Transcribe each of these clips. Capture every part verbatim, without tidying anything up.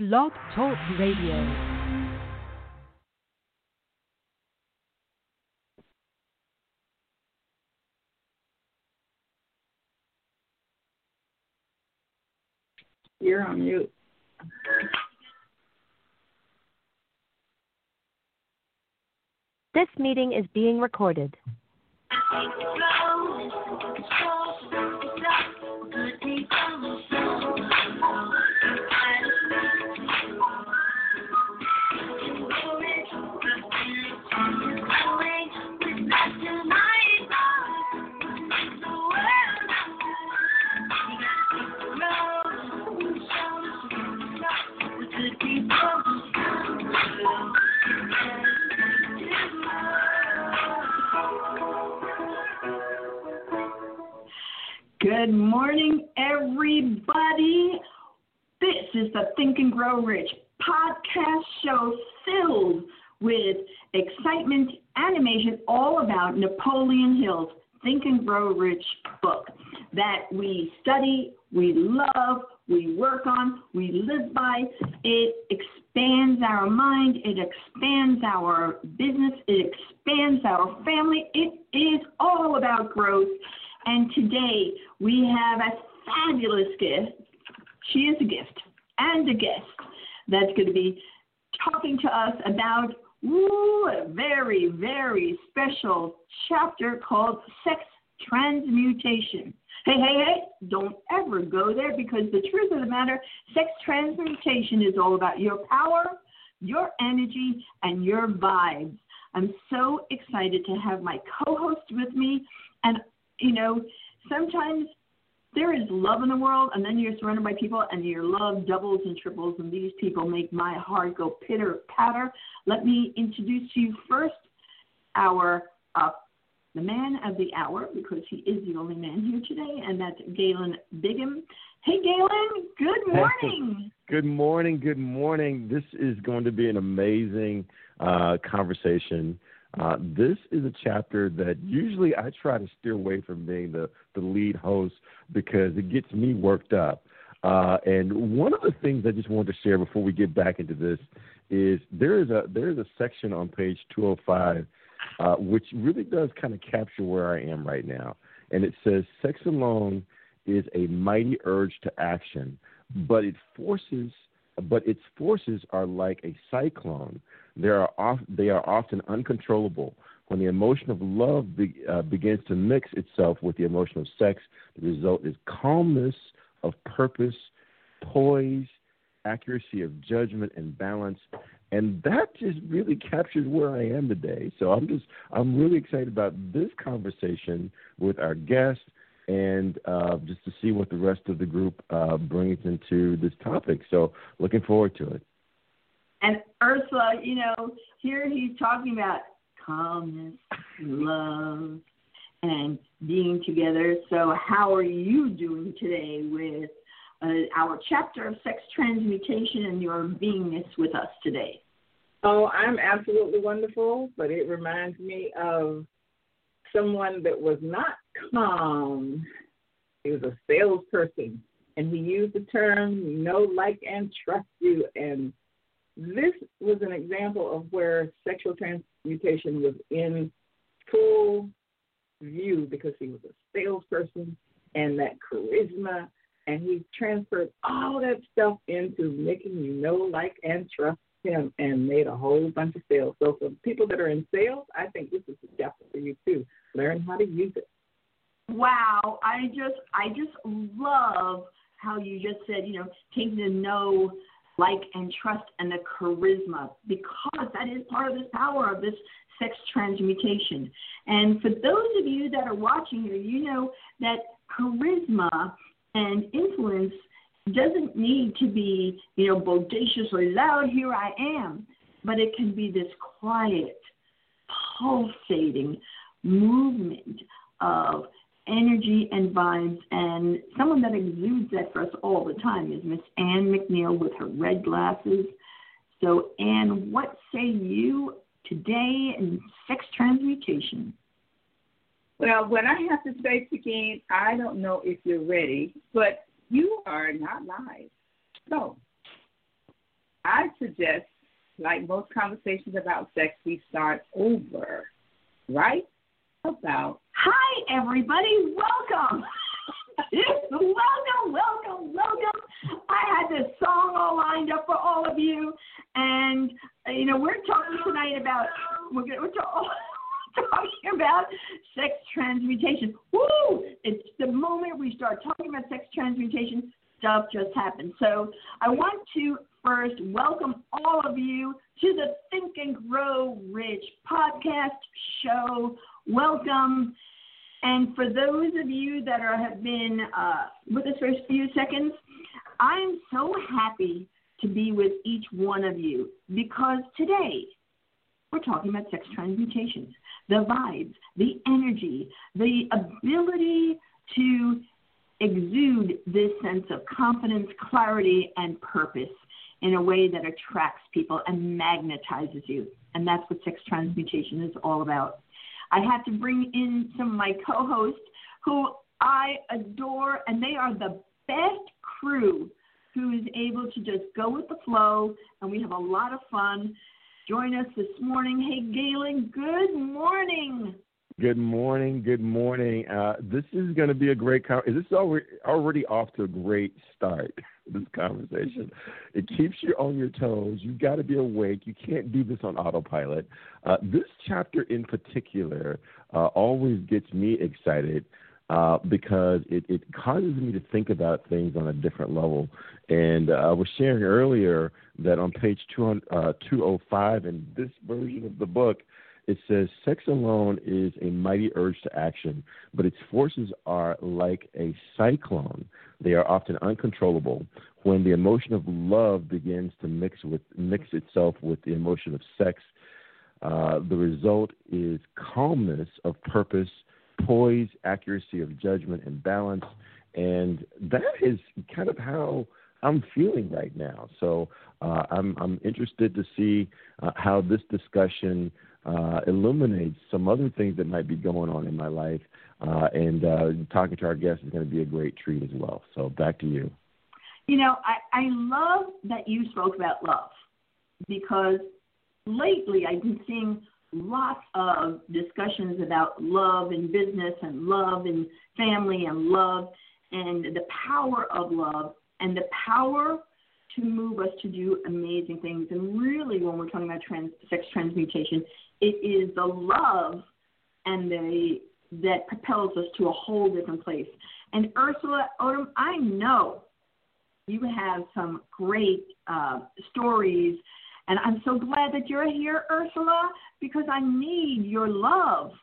Blog Talk Radio. You're on mute. This meeting is being recorded. Good morning, everybody. This is the Think and Grow Rich podcast show filled with excitement, animation, all about Napoleon Hill's Think and Grow Rich book that we study, we love, we work on, we live by. It expands our mind, it expands our business, it expands our family. It is all about growth. And today we have a fabulous guest. She is a gift and a guest that's going to be talking to us about ooh, a very, very special chapter called Sex Transmutation. Hey, hey, hey, don't ever go there, because the truth of the matter, sex transmutation is all about your power, your energy, and your vibes. I'm so excited to have my co-host with me. And you know, sometimes there is love in the world, and then you're surrounded by people, and your love doubles and triples, and these people make my heart go pitter-patter. Let me introduce to you first our uh, the man of the hour, because he is the only man here today, and that's Galen Bigham. Hey, Galen, good morning. Good morning, good morning. This is going to be an amazing uh, conversation. Uh, this is a chapter that usually I try to steer away from being the, the lead host, because it gets me worked up. Uh, and one of the things I just wanted to share before we get back into this is there is a there is a section on page two oh five uh, which really does kind of capture where I am right now. And it says, sex alone is a mighty urge to action, but it forces but its forces are like a cyclone. They are, off, they are often uncontrollable. When the emotion of love be, uh, begins to mix itself with the emotion of sex, the result is calmness of purpose, poise, accuracy of judgment, and balance. And that just really captures where I am today. So I'm just I'm really excited about this conversation with our guest, and uh, just to see what the rest of the group uh, brings into this topic. So looking forward to it. And Ursula, you know, here he's talking about calmness, love, and being together. So how are you doing today with uh, our chapter of sex transmutation and your beingness with us today? Oh, I'm absolutely wonderful, but it reminds me of someone that was not calm. He was a salesperson, and he used the term know, like, and trust you. And this was an example of where sexual transmutation was in full view, because he was a salesperson and that charisma, and he transferred all that stuff into making you know, like, and trust him, and made a whole bunch of sales. So for people that are in sales, I think this is a chapter for you too. Learn how to use it. Wow, I just I just love how you just said, you know, taking the know, like, and trust, and the charisma, because that is part of this power of this sex transmutation. And for those of you that are watching here, you know that charisma and influence doesn't need to be, you know, bodaciously loud, here I am, but it can be this quiet, pulsating movement of energy and vibes. And someone that exudes that for us all the time is Miss Ann McNeil with her red glasses. So, Ann, what say you today in sex transmutation? Well, what I have to say, Chiquine, I don't know if you're ready, but you are not live. So suggest, like most conversations about sex, we start over, right? About. Hi, everybody. Welcome. welcome, welcome, welcome. I had this song all lined up for all of you. And, uh, you know, we're talking tonight about, we're, we're talk, talking about sex transmutation. Woo! It's the moment we start talking about sex transmutation, stuff just happens. So I want to first welcome all of you to the Think and Grow Rich podcast show. Welcome. And for those of you that are, have been uh, with us for a few seconds, I'm so happy to be with each one of you because today we're talking about sex transmutations, the vibes, the energy, the ability to exude this sense of confidence, clarity, and purpose in a way that attracts people and magnetizes you. And that's what sex transmutation is all about. I had to bring in some of my co-hosts who I adore, and they are the best crew who is able to just go with the flow, and we have a lot of fun. Join us this morning. Hey, Galen, good morning. Good morning. Good morning. Uh, this is going to be a great conversation. This is already, already off to a great start, this conversation. It keeps you on your toes. You've got to be awake. You can't do this on autopilot. Uh, this chapter in particular uh, always gets me excited uh, because it, it causes me to think about things on a different level. And uh, I was sharing earlier that on page two oh five in this version of the book, it says, sex alone is a mighty urge to action, but its forces are like a cyclone. They are often uncontrollable. When the emotion of love begins to mix with mix itself with the emotion of sex, uh, the result is calmness of purpose, poise, accuracy of judgment, and balance. And that is kind of how I'm feeling right now. So uh, I'm, I'm interested to see uh, how this discussion Uh, illuminates some other things that might be going on in my life. Uh, and uh, talking to our guests is going to be a great treat as well. So back to you. You know, I, I love that you spoke about love because lately I've been seeing lots of discussions about love in business and love in family and love and the power of love and the power to move us to do amazing things. And really, when we're talking about trans, sex transmutation, it is the love and the that propels us to a whole different place. And Ursula Odom, I know you have some great uh, stories, and I'm so glad that you're here, Ursula, because I need your love.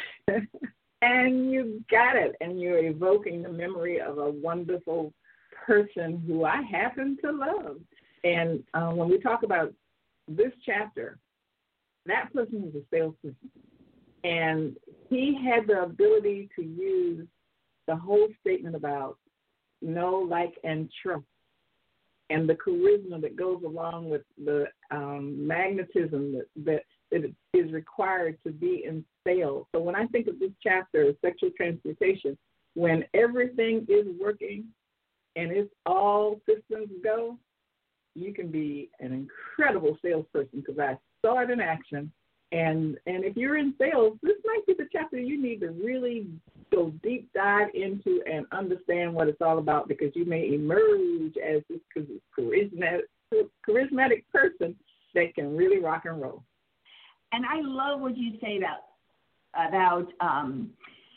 And you got it, and you're evoking the memory of a wonderful person who I happen to love. And uh, when we talk about this chapter, that person was a salesperson. And he had the ability to use the whole statement about know, like, and trust, and the charisma that goes along with the um, magnetism that, that, that is required to be in sales. So when I think of this chapter, sexual transmutation, when everything is working and it's all systems go, you can be an incredible salesperson because I saw it in action. And and if you're in sales, this might be the chapter you need to really go deep dive into and understand what it's all about, because you may emerge as this charismatic, charismatic person that can really rock and roll. And I love what you say about about um,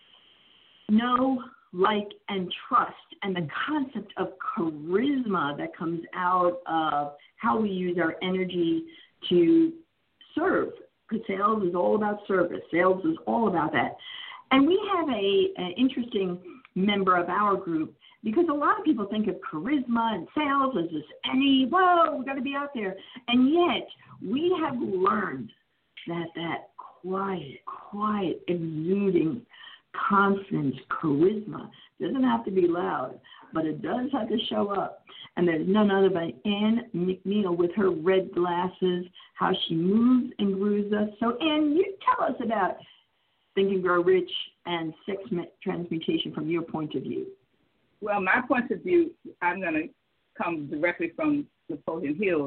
know, like, and trust, and the concept of charisma that comes out of how we use our energy to serve. Because sales is all about service. Sales is all about that. And we have a an interesting member of our group, because a lot of people think of charisma and sales as this any, whoa, we've got to be out there. And yet we have learned that that quiet, quiet, exuding confidence, charisma doesn't have to be loud, but it does have to show up. And there's none other than Ann McNeil with her red glasses, how she moves and grooves us. So, Ann, you tell us about Think and Grow Rich and sex transmutation from your point of view. Well, my point of view, I'm going to come directly from Napoleon Hill's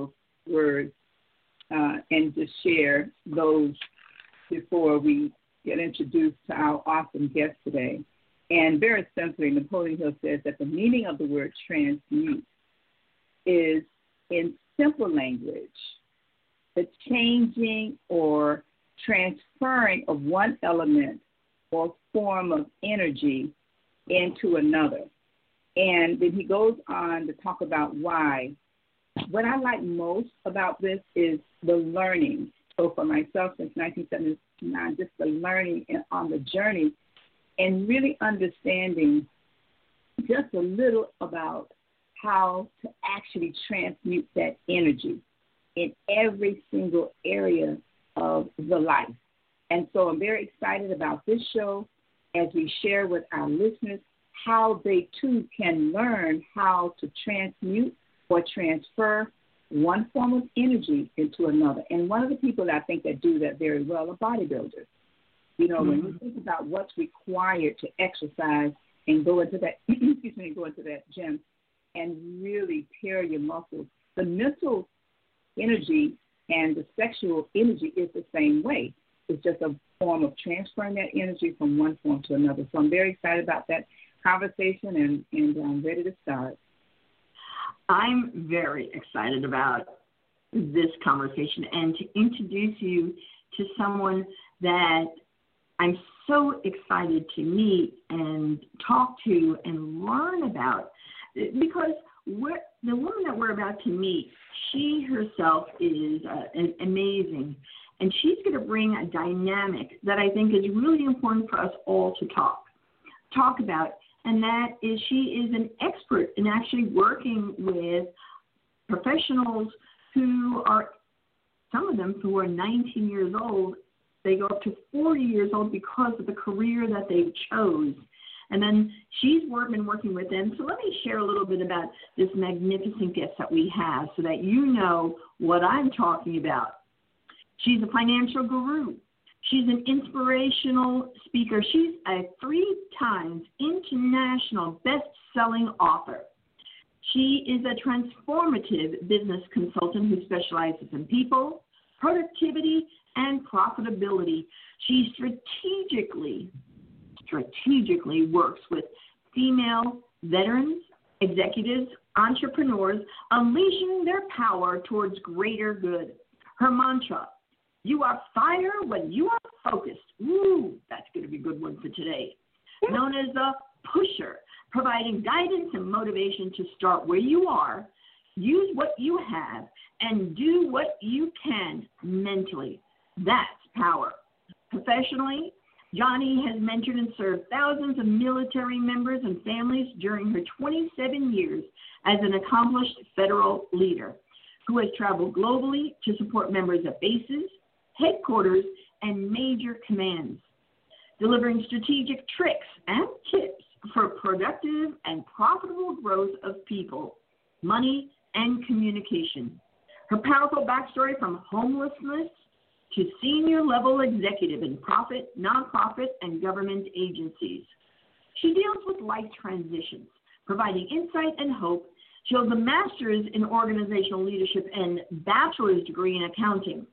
words uh, and just share those before we get introduced to our awesome guest today. And very simply, Napoleon Hill says that the meaning of the word transmute is, in simple language, the changing or transferring of one element or form of energy into another. And then he goes on to talk about why. What I like most about this is the learning. So for myself, since nineteen seventy-nine, just the learning on the journey and really understanding just a little about how to actually transmute that energy in every single area of the life. And so I'm very excited about this show as we share with our listeners how they too can learn how to transmute or transfer one form of energy into another. And one of the people that I think that do that very well are bodybuilders. You know, mm-hmm. when you think about what's required to exercise and go into that, excuse me, go into that gym and really tear your muscles, the mental energy and the sexual energy is the same way. It's just a form of transferring that energy from one form to another. So I'm very excited about that conversation, and, and I'm ready to start. I'm very excited about this conversation and to introduce you to someone that I'm so excited to meet and talk to and learn about, because we're, the woman that we're about to meet, she herself is uh, amazing, and she's going to bring a dynamic that I think is really important for us all to talk, talk about, and that is she is an expert in actually working with professionals who are, some of them who are nineteen years old, they go up to forty years old because of the career that they chose. And then she's work, been working with them. So let me share a little bit about this magnificent guest that we have so that you know what I'm talking about. She's a financial guru. She's an inspirational speaker. She's a three times international best-selling author. She is a transformative business consultant who specializes in people, productivity, and profitability. She strategically, strategically works with female veterans, executives, entrepreneurs, unleashing their power towards greater good. Her mantra, you are fire when you are focused. Ooh, that's going to be a good one for today. Known as the pusher, providing guidance and motivation to start where you are, use what you have, and do what you can mentally. That's power. Professionally, Johnny has mentored and served thousands of military members and families during her twenty-seven years as an accomplished federal leader who has traveled globally to support members at bases, headquarters, and major commands, delivering strategic tricks and tips for productive and profitable growth of people, money, and communication. Her powerful backstory from homelessness to senior level executive in profit, nonprofit, and government agencies. She deals with life transitions, providing insight and hope. She holds a master's in organizational leadership and bachelor's degree in accounting.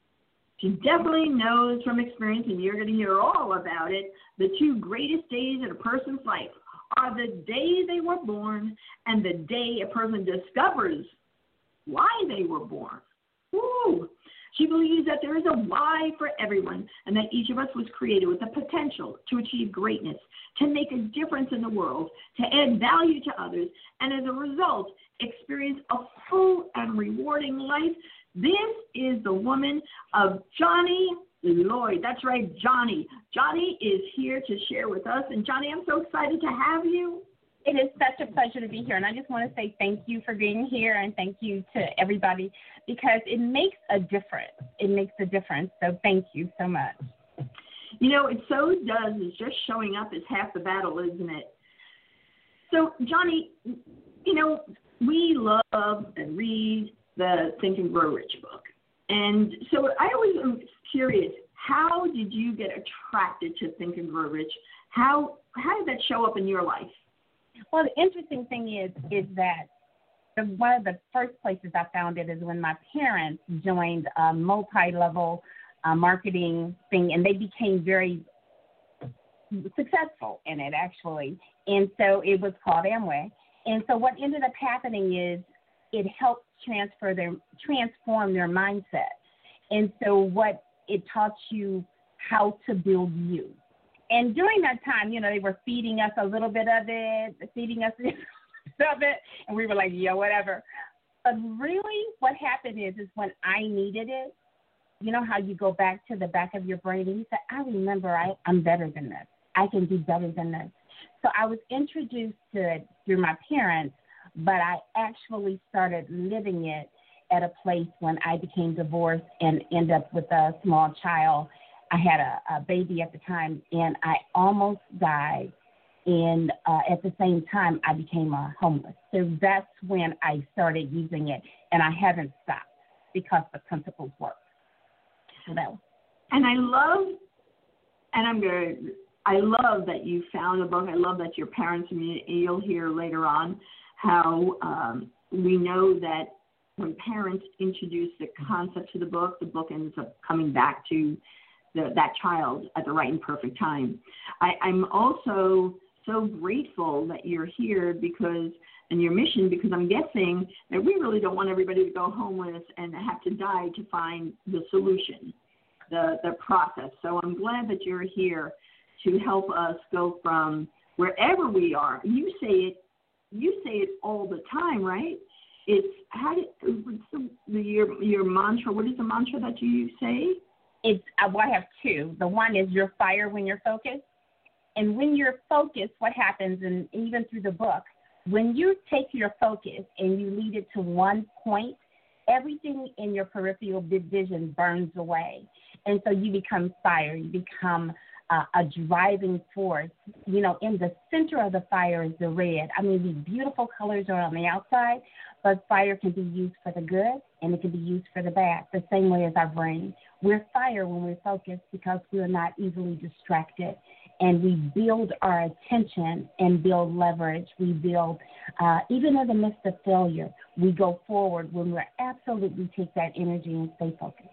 She definitely knows from experience, and you're going to hear all about it, the two greatest days in a person's life are the day they were born and the day a person discovers why they were born. Woo! She believes that there is a why for everyone and that each of us was created with the potential to achieve greatness, to make a difference in the world, to add value to others, and as a result, experience a full and rewarding life. This is the woman of Johnny Lloyd. That's right, Johnny. Johnny is here to share with us. And Johnny, I'm so excited to have you. It is such a pleasure to be here. And I just want to say thank you for being here and thank you to everybody because it makes a difference. It makes a difference. So thank you so much. You know, it so does. It's just showing up is half the battle, isn't it? So, Johnny, you know, we love and read the Think and Grow Rich book. And so I always am curious, how did you get attracted to Think and Grow Rich? How how did that show up in your life? Well, the interesting thing is is that the, one of the first places I found it is when my parents joined a multi-level uh, marketing thing, and they became very successful in it, actually. And so it was called Amway. And so what ended up happening is it helped transfer their, transform their mindset. And so what it taught you how to build you. And during that time, you know, they were feeding us a little bit of it, feeding us of it, and we were like, yeah, whatever. But really what happened is, is when I needed it, you know how you go back to the back of your brain and you say, I remember I, I'm better than this. I can do better than this. So I was introduced to it through my parents, but I actually started living it at a place when I became divorced and ended up with a small child. I had a, a baby at the time, and I almost died. And uh, at the same time, I became uh, homeless. So that's when I started using it, and I haven't stopped because the principles work. So that was. And I love, and I'm going to, I love that you found a book. I love that your parents, and you'll hear later on how um, we know that when parents introduce the concept to the book, the book ends up coming back to the, that child at the right and perfect time. I, I'm also so grateful that you're here because, and your mission, because I'm guessing that we really don't want everybody to go homeless and have to die to find the solution, the, the process. So I'm glad that you're here to help us go from wherever we are. You say it, you say it all the time, right? It's how do, what's the, your your mantra? What is the mantra that you say? It's uh, well, I have two. The one is your fire when you're focused, and when you're focused, what happens? And even through the book, when you take your focus and you lead it to one point, everything in your peripheral vision burns away, and so you become fire. You become Uh, a driving force. You know, in the center of the fire is the red. I mean, these beautiful colors are on the outside, but fire can be used for the good and it can be used for the bad, the same way as our brain. We're fire when we're focused because we're not easily distracted, and we build our attention and build leverage. We build, uh, even in the midst of failure, we go forward when we absolutely take that energy and stay focused.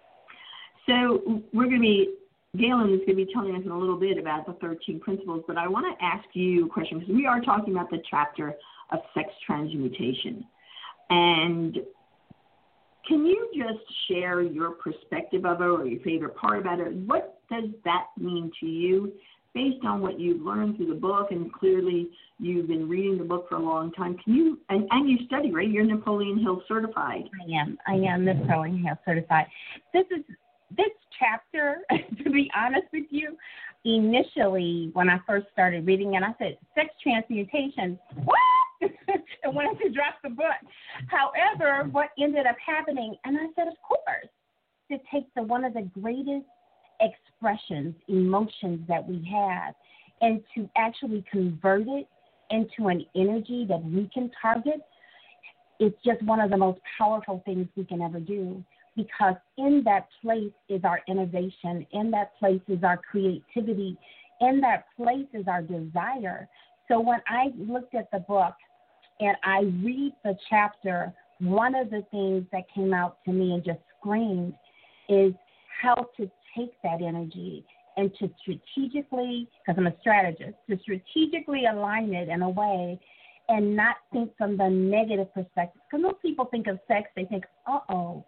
So we're going to be Galen is going to be telling us in a little bit about the thirteen principles, but I want to ask you a question because we are talking about the chapter of sex transmutation. And can you just share your perspective of it or your favorite part about it? What does that mean to you based on what you've learned through the book? And clearly you've been reading the book for a long time. Can you, and, and you study, right? You're Napoleon Hill certified. I am. I am Napoleon Hill certified. This is This chapter, to be honest with you, initially when I first started reading it, I said, sex transmutation, what? And wanted to drop the book. However, what ended up happening, and I said, of course, to take the one of the greatest expressions, emotions that we have, and to actually convert it into an energy that we can target, it's just one of the most powerful things we can ever do. Because in that place is our innovation, in that place is our creativity, in that place is our desire. So when I looked at the book and I read the chapter, one of the things that came out to me and just screamed is how to take that energy and to strategically, because I'm a strategist, to strategically align it in a way and not think from the negative perspective. Because most people think of sex, they think, uh-oh.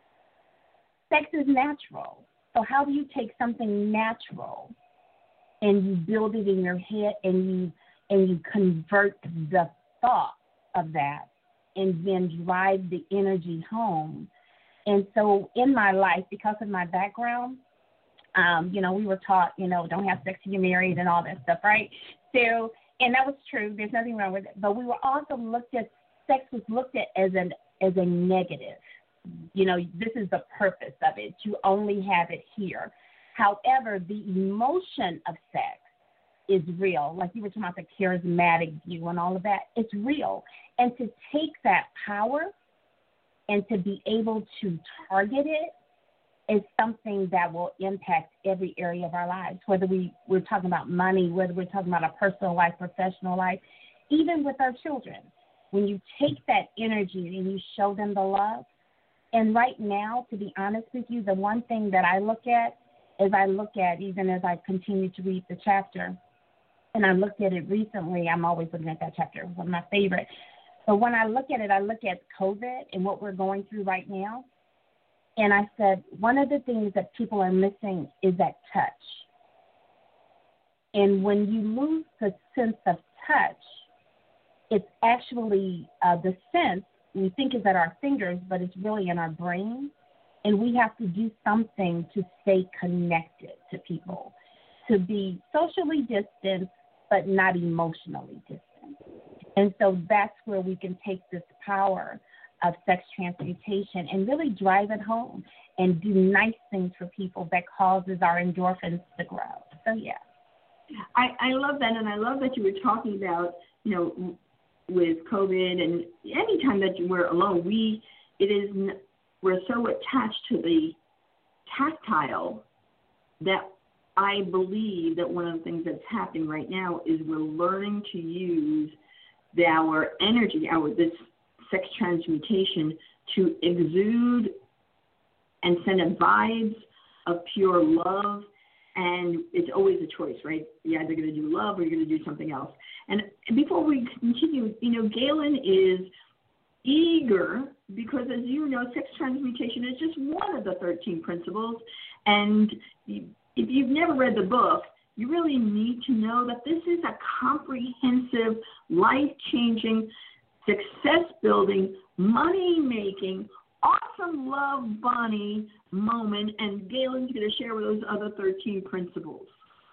Sex is natural. So how do you take something natural and you build it in your head and you and you convert the thought of that and then drive the energy home? And so in my life, because of my background, um, you know, we were taught, you know, don't have sex till you're married and all that stuff, right? So, and that was true. There's nothing wrong with it. But we were also looked at, sex was looked at as an as a negative. You know, this is the purpose of it. You only have it here. However, the emotion of sex is real. Like you were talking about the charismatic view and all of that. It's real. And to take that power and to be able to target it is something that will impact every area of our lives, whether we, we're talking about money, whether we're talking about a personal life, professional life, even with our children. when you take that energy and you show them the love. And right now, to be honest with you, the one thing that I look at is I look at, even as I continue to read the chapter, and I looked at it recently, I'm always looking at that chapter, one of my favorites. But when I look at it, I look at COVID and what we're going through right now. And I said, one of the things that people are missing is that touch. And when you lose the sense of touch, it's actually uh, the sense we think is at our fingers, but it's really in our brain. And we have to do something to stay connected to people, to be socially distant, but not emotionally distant. And so that's where we can take this power of sex transmutation and really drive it home and do nice things for people that causes our endorphins to grow. So, yeah. I, I love that, and I love that you were talking about, you know, with COVID and any time that you were alone, we it is we're so attached to the tactile that I believe that one of the things that's happening right now is we're learning to use the, our energy, our this sex transmutation to exude and send a vibes of pure love. And it's always a choice, right? You're either going to do love or you're going to do something else. And before we continue, you know, Galen is eager because, as you know, sex transmutation is just one of the thirteen principles. And if you've never read the book, you really need to know that this is a comprehensive, life-changing, success-building, money-making, awesome love Bonnie moment, and Galen's going to share with those other thirteen principles.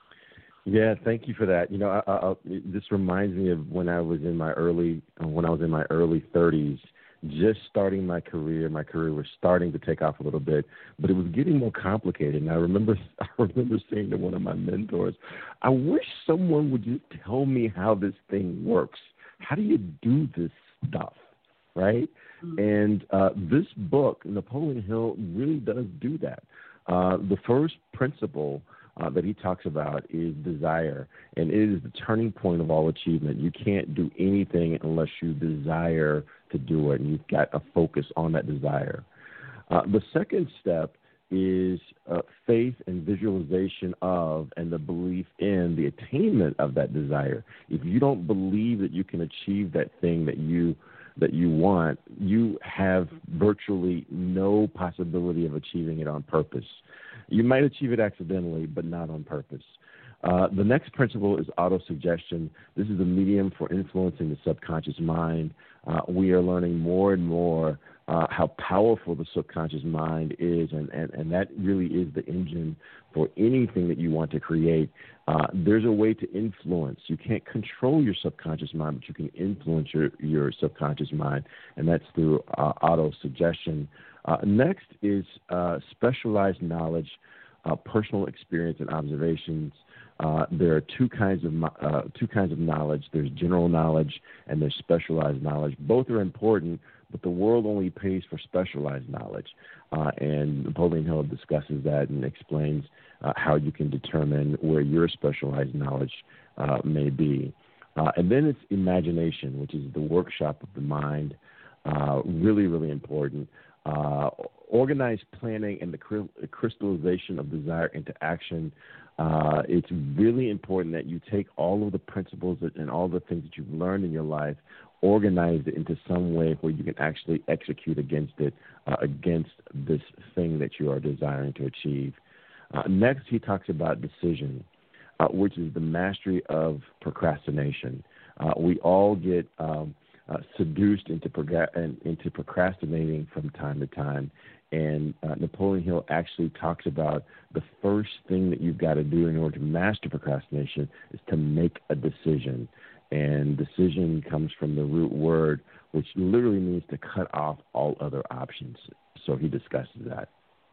Yeah, thank you for that. You know, I, I, this reminds me of when I was in my early when I was in my early thirties, just starting my career. My career was starting to take off a little bit, but it was getting more complicated. And I remember I remember saying to one of my mentors, "I wish someone would just tell me how this thing works. How do you do this stuff?" Right? And uh, this book, Napoleon Hill, really does do that. Uh, the first principle uh, that he talks about is desire, and it is the turning point of all achievement. You can't do anything unless you desire to do it, and you've got to focus on that desire. Uh, the second step is uh, faith and visualization of and the belief in the attainment of that desire. If you don't believe that you can achieve that thing that you that you want, you have virtually no possibility of achieving it on purpose. You might achieve it accidentally, but not on purpose. Uh, the next principle is autosuggestion. This is a medium for influencing the subconscious mind. Uh, we are learning more and more uh, how powerful the subconscious mind is, and, and, and that really is the engine for anything that you want to create. Uh, there's a way to influence. You can't control your subconscious mind, but you can influence your, your subconscious mind, and that's through uh, autosuggestion. Uh, next is uh, specialized knowledge, uh, personal experience and observations. Uh, there are two kinds of uh, two kinds of knowledge. There's general knowledge and there's specialized knowledge. Both are important, but the world only pays for specialized knowledge. Uh, and Napoleon Hill discusses that and explains uh, how you can determine where your specialized knowledge uh, may be. Uh, and then it's imagination, which is the workshop of the mind. Uh, really, really important. Uh, organized planning and the crystallization of desire into action. Uh, it's really important that you take all of the principles and all the things that you've learned in your life, organize it into some way where you can actually execute against it, uh, against this thing that you are desiring to achieve. Uh, next, he talks about decision, uh, which is the mastery of procrastination. Uh, we all get um, uh, seduced into, prog- into procrastinating from time to time. And uh, Napoleon Hill actually talks about the first thing that you've got to do in order to master procrastination is to make a decision. And decision comes from the root word, which literally means to cut off all other options. So he discusses that.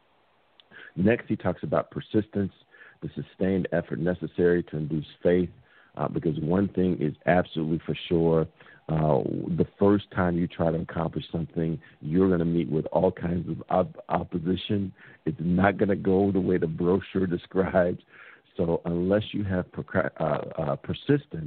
Next, he talks about persistence, the sustained effort necessary to induce faith, uh, because one thing is absolutely for sure. Uh, the first time you try to accomplish something, you're going to meet with all kinds of op- opposition. It's not going to go the way the brochure describes. So unless you have procra- uh, uh, persistence,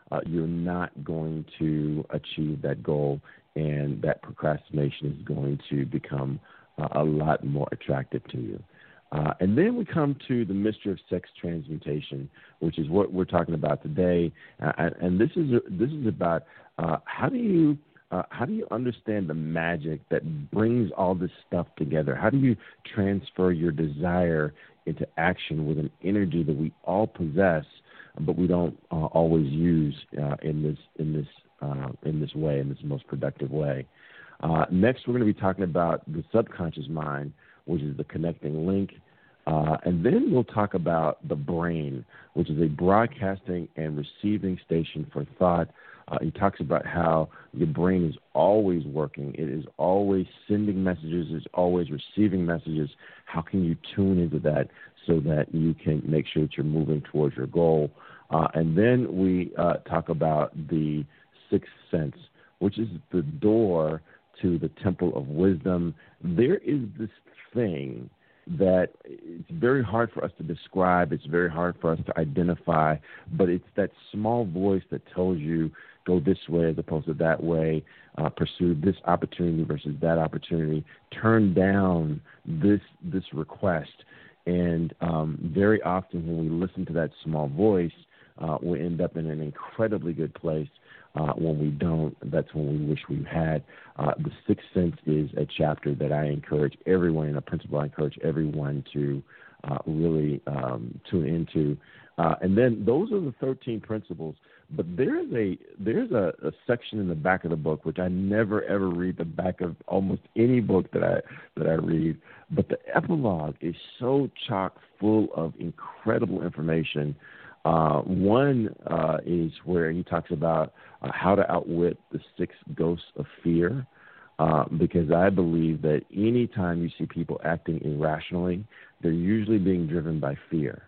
uh, you're not going to achieve that goal, and that procrastination is going to become uh, a lot more attractive to you. Uh, and then we come to the mystery of sex transmutation, which is what we're talking about today. Uh, and, and this is this is about uh, how do you uh, how do you understand the magic that brings all this stuff together? How do you transfer your desire into action with an energy that we all possess, but we don't uh, always use uh, in this in this uh, in this way, in this most productive way? Uh, next, we're going to be talking about the subconscious mind, which is the connecting link. Uh, and then we'll talk about the brain, which is a broadcasting and receiving station for thought. Uh, he talks about how your brain is always working. It is always sending messages. It's always receiving messages. How can you tune into that so that you can make sure that you're moving towards your goal? Uh, and then we uh, talk about the sixth sense, which is the door to the temple of wisdom. There is this thing that it's very hard for us to describe. It's very hard for us to identify, but it's that small voice that tells you go this way as opposed to that way, uh, pursue this opportunity versus that opportunity, turn down this this request. And um, very often when we listen to that small voice, uh, we end up in an incredibly good place. Uh, when we don't, that's when we wish we had. Uh, the Sixth Sense is a chapter that I encourage everyone, and a principle I encourage everyone to uh, really um, tune into. Uh, and then those are the thirteen principles. But there's a there's a, a section in the back of the book which I never ever read the back of almost any book that I that I read. But the epilogue is so chock full of incredible information. Uh, one uh, is where he talks about uh, how to outwit the six ghosts of fear, uh, because I believe that any time you see people acting irrationally, they're usually being driven by fear.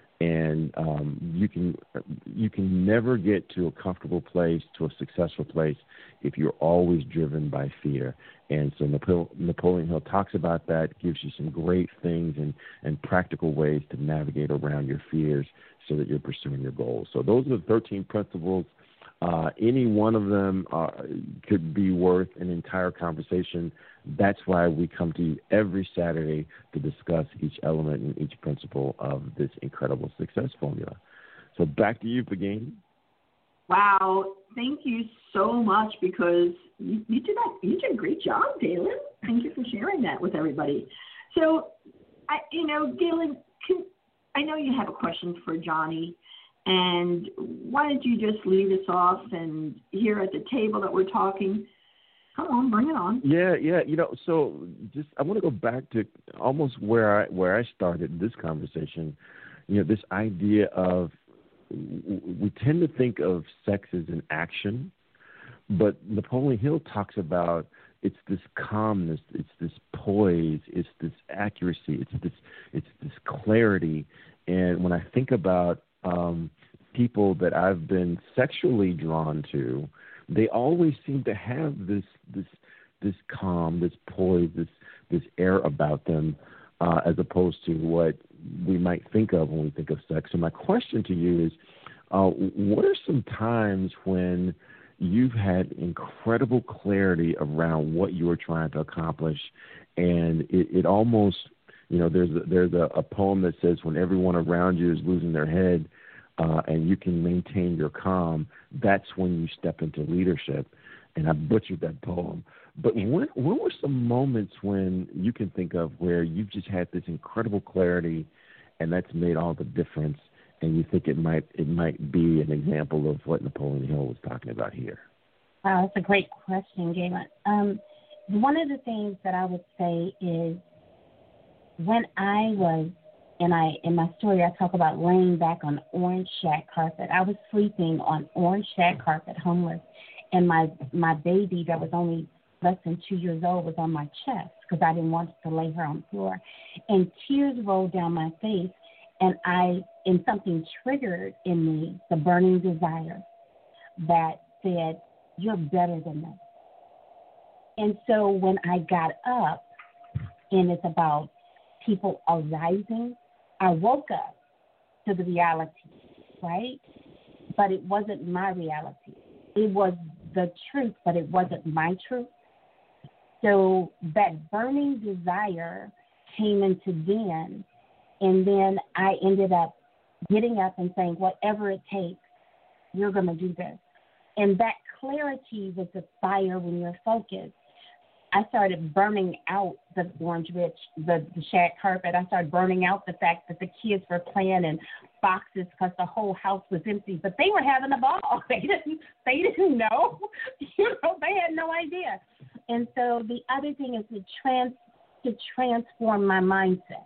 And um, you can you can never get to a comfortable place, to a successful place, if you're always driven by fear. And so Napoleon Hill talks about that, gives you some great things and, and practical ways to navigate around your fears so that you're pursuing your goals. So those are the thirteen principles. Uh, any one of them uh, could be worth an entire conversation. That's why we come to you every Saturday to discuss each element and each principle of this incredible success formula. So back to you, Peggy. Wow, thank you so much, because you, you did that. You did a great job, Galen. Thank you for sharing that with everybody. So, I, you know, Galen, can, I know you have a question for Johnny. And why don't you just lead us off, and here at the table that we're talking, come on, bring it on. Yeah, yeah. You know, so just I want to go back to almost where I where I started this conversation. You know, this idea of we tend to think of sex as an action, but Napoleon Hill talks about it's this calmness, it's this poise, it's this accuracy, it's this it's this clarity. And when I think about Um, people that I've been sexually drawn to, they always seem to have this this this calm, this poise, this this air about them, uh, as opposed to what we might think of when we think of sex. So my question to you is, uh, what are some times when you've had incredible clarity around what you were trying to accomplish, and it, it almost You know, there's a, there's a, a poem that says when everyone around you is losing their head uh, and you can maintain your calm, that's when you step into leadership. And I butchered that poem. But when, when were some moments when you can think of where you've just had this incredible clarity and that's made all the difference, and you think it might it might be an example of what Napoleon Hill was talking about here? Wow, that's a great question, Galen. Um, one of the things that I would say is, when I was, and I in my story I talk about laying back on orange shag carpet. I was sleeping on orange shag carpet, homeless, and my my baby that was only less than two years old was on my chest because I didn't want to lay her on the floor. And tears rolled down my face, and I, and something triggered in me the burning desire that said, "You're better than this." And so when I got up, and it's about people arising, I woke up to the reality, right? but it wasn't my reality. It was the truth, but it wasn't my truth. So that burning desire came into being, and then I ended up getting up and saying, whatever it takes, you're going to do this. And that clarity was the fire when you're focused. I started burning out the Orange Ridge, the, the shag carpet. I started burning out the fact that the kids were playing in boxes because the whole house was empty. But they were having a ball. They didn't, they didn't know. You know, they had no idea. And so the other thing is to, trans, to transform my mindset.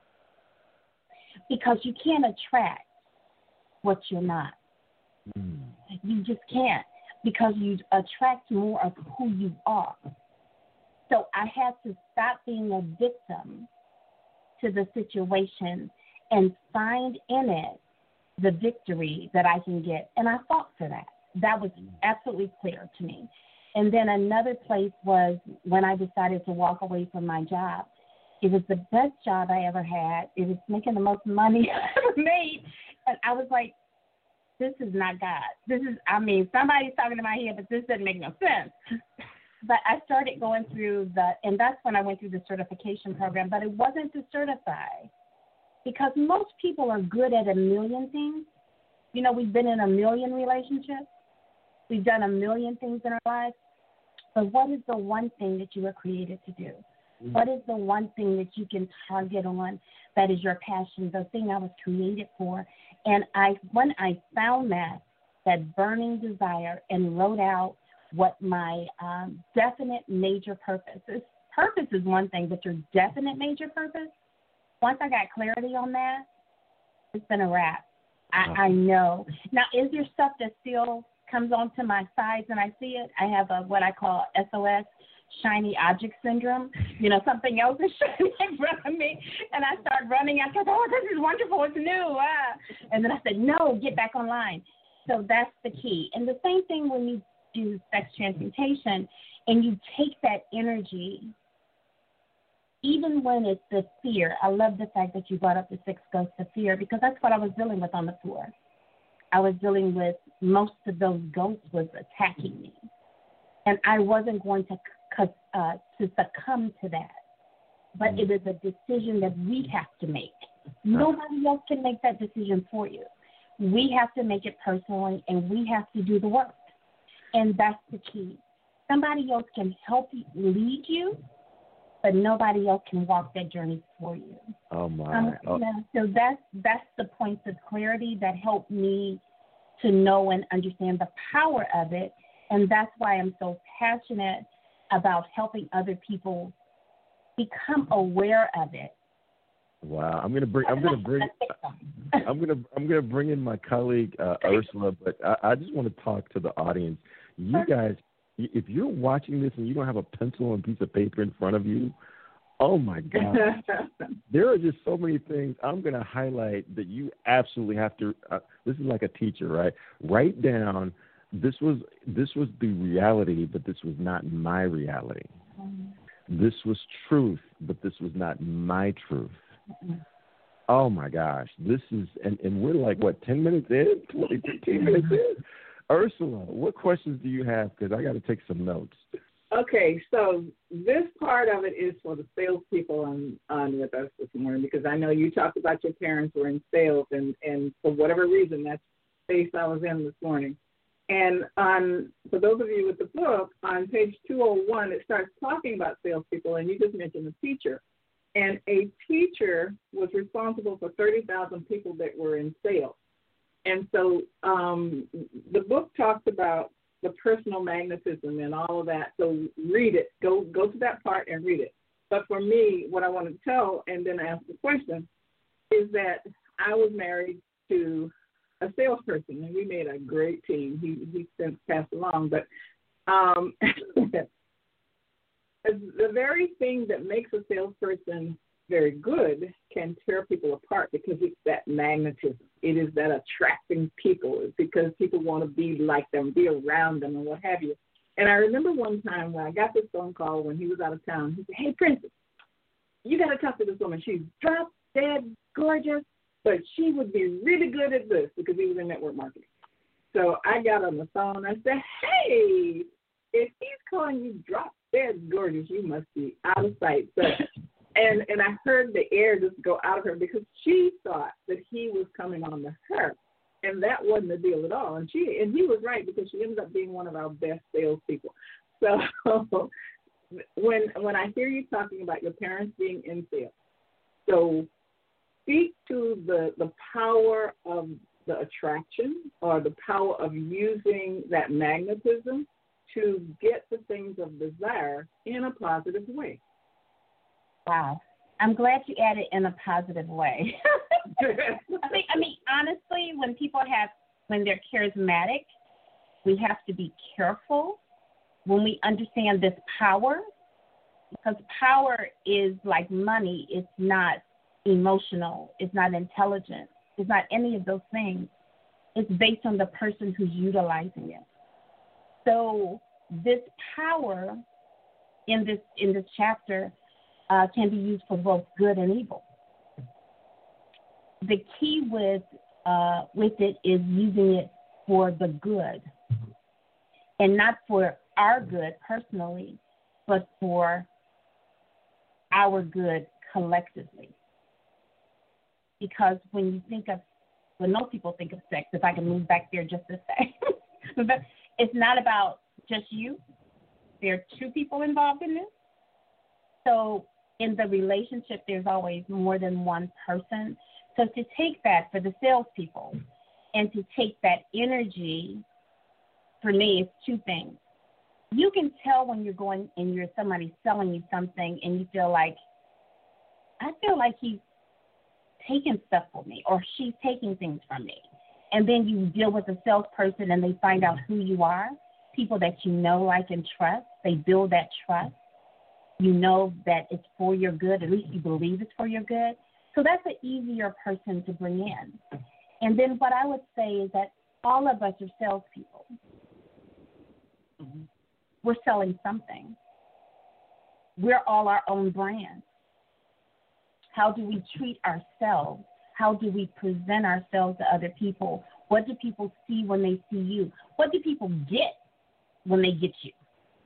Because you can't attract what you're not. Mm. You just can't, because you attract more of who you are. So I had to stop being a victim to the situation and find in it the victory that I can get. And I fought for that. That was absolutely clear to me. And then another place was when I decided to walk away from my job. It was the best job I ever had. It was making the most money I ever made. And I was like, this is not God. This is, I mean, somebody's talking to my head, but this doesn't make no sense. But I started going through the, and that's when I went through the certification program, but it wasn't to certify, because most people are good at a million things. You know, we've been in a million relationships. We've done a million things in our lives. But what is the one thing that you were created to do? Mm-hmm. What is the one thing that you can target on that is your passion, the thing I was created for? And I, when I found that, that burning desire, and wrote out what my um, definite major purpose is. Purpose is one thing, but your definite major purpose, once I got clarity on that, it's been a wrap. I, I know. Now, is there stuff that still comes onto my sides and I see it? I have a what I call S O S, shiny object syndrome. You know, something else is shining in front of me, and I start running. I said, oh, this is wonderful. It's new. Ah. And then I said, no, get back online. So that's the key. And the same thing when you do sex transmutation, and you take that energy, even when it's the fear. I love the fact that you brought up the six ghosts of fear, because that's what I was dealing with on the floor. I was dealing with most of those ghosts was attacking me, and I wasn't going to uh, to succumb to that. But it is a decision that we have to make. Nobody else can make that decision for you. We have to make it personally, and we have to do the work. And that's the key. Somebody else can help you, lead you, but nobody else can walk that journey for you. Oh, my. Um, oh. You know, so that's, that's the points of clarity that help me to know and understand the power of it. And that's why I'm so passionate about helping other people become aware of it. Wow, I'm gonna bring. I'm gonna bring. I'm gonna. I'm gonna bring in my colleague uh, Ursula, but I, I just want to talk to the audience. You guys, if you're watching this and you don't have a pencil and piece of paper in front of you, oh my God, there are just so many things I'm gonna highlight that you absolutely have to. Uh, this is like a teacher, right? Write down. This was this was the reality, but this was not my reality. Mm-hmm. This was truth, but this was not my truth. Oh, my gosh. This is, and, and we're like, what, ten minutes in, twenty, fifteen minutes in? Ursula, what questions do you have? Because I got to take some notes. Okay, so this part of it is for the salespeople on, on with us this morning, because I know you talked about your parents were in sales, and, and for whatever reason, that's the space I was in this morning. And on, for those of you with the book, on page two oh one, it starts talking about salespeople, and you just mentioned a teacher. And a teacher was responsible for thirty thousand people that were in sales. And so um, the book talks about the personal magnetism and all of that. So read it. Go go to that part and read it. But for me, what I want to tell and then ask the question is that I was married to a salesperson, and we made a great team. He he since passed along. But um the very thing that makes a salesperson very good can tear people apart, because it's that magnetism. It is that attracting people. It's because people want to be like them, be around them, and what have you. And I remember one time when I got this phone call when he was out of town. He said, hey, Princess, you got to talk to this woman. She's drop dead gorgeous, but she would be really good at this, because he was in network marketing. So I got on the phone. I said, hey, if he's calling you drop dead gorgeous, you must be out of sight. So, and, and I heard the air just go out of her because she thought that he was coming on to her. And that wasn't the deal at all. And she and he was right because she ended up being one of our best salespeople. So when when I hear you talking about your parents being in sales, so speak to the, the power of the attraction or the power of using that magnetism to get the things of desire in a positive way. Wow. I'm glad you added in a positive way. I mean, I mean, honestly, when people have, when they're charismatic, we have to be careful when we understand this power, because power is like money. It's not emotional. It's not intelligent. It's not any of those things. It's based on the person who's utilizing it. So this power in this in this chapter uh, can be used for both good and evil. The key with uh, with it is using it for the good, and not for our good personally, but for our good collectively. Because when you think of, when most people think of sex, if I can move back there just to say, it's not about just you. There are two people involved in this. So in the relationship, there's always more than one person. So to take that for the salespeople and to take that energy, for me, it's two things. You can tell when you're going and you're somebody selling you something and you feel like, I feel like he's taking stuff from me or she's taking things from me. And then you deal with a salesperson and they find out who you are, people that you know, like, and trust. They build that trust. You know that it's for your good. At least you believe it's for your good. So that's an easier person to bring in. And then what I would say is that all of us are salespeople. Mm-hmm. We're selling something. We're all our own brands. How do we treat ourselves? How do we present ourselves to other people? What do people see when they see you? What do people get when they get you?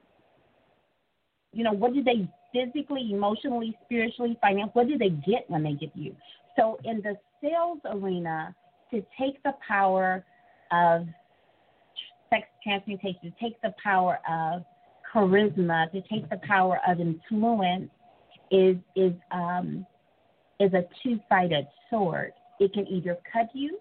You know, what do they physically, emotionally, spiritually, financially, what do they get when they get you? So in the sales arena, to take the power of sex transmutation, to take the power of charisma, to take the power of influence is is um, is a two-sided sword. It can either cut you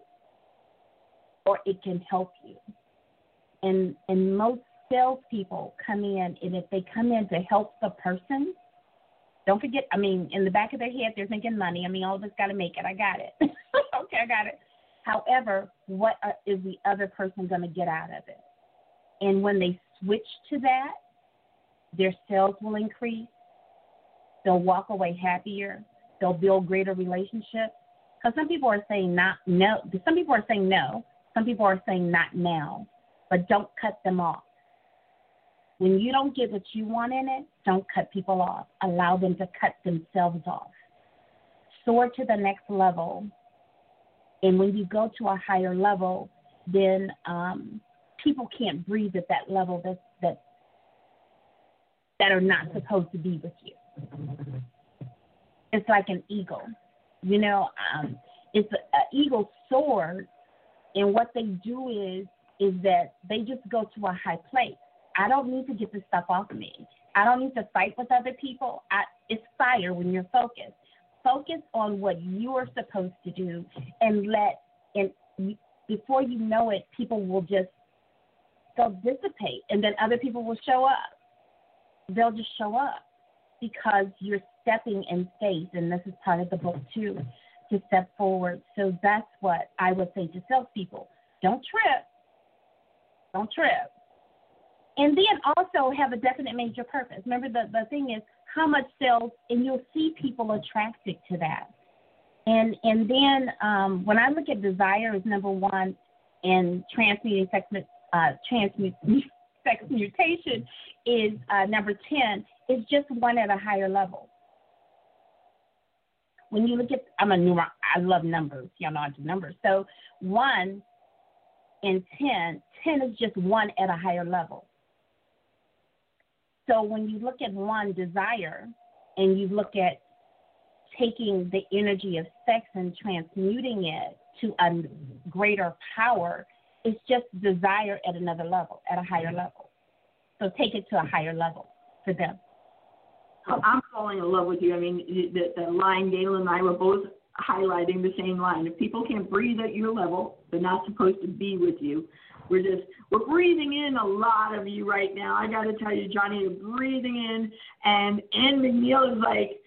or it can help you. And and most salespeople come in, and if they come in to help the person, don't forget, I mean, in the back of their head, they're thinking money. I mean, all of us got to make it. I got it. Okay, I got it. However, what are, is the other person going to get out of it? And when they switch to that, their sales will increase. They'll walk away happier. They'll build greater relationships. Because some people are saying not no. Some people are saying no. Some people are saying not now. But don't cut them off. When you don't get what you want in it, don't cut people off. Allow them to cut themselves off. Soar to the next level. And when you go to a higher level, then um, people can't breathe at that level that, that, that are not supposed to be with you. It's like an eagle. You know, um, it's an eagle soars, and what they do is is that they just go to a high place. I don't need to get this stuff off of me. I don't need to fight with other people. I, it's fire when you're focused. Focus on what you are supposed to do, and let, and before you know it, people will just, they'll dissipate, and then other people will show up. They'll just show up because you're stepping in faith, and this is part of the book too, to step forward. So that's what I would say to salespeople. Don't trip. Don't trip. And then also have a definite major purpose. Remember, the, the thing is how much sales, and you'll see people attracted to that. And and then um, when I look at desire as number one and transmuting sex, uh, transmute, sex mutation is uh, number ten, is just one at a higher level. When you look at, I'm a numer, I love numbers. Y'all know I do numbers. So one and ten, ten is just one at a higher level. So when you look at one, desire, and you look at taking the energy of sex and transmuting it to a greater power, it's just desire at another level, at a higher level. So take it to a higher level for them. Well, I'm falling in love with you. I mean, the, the line, Gail and I were both highlighting the same line. If people can't breathe at your level, they're not supposed to be with you. We're just, we're breathing in a lot of you right now. I got to tell you, Johnny, you're breathing in, and Ann McNeil is like,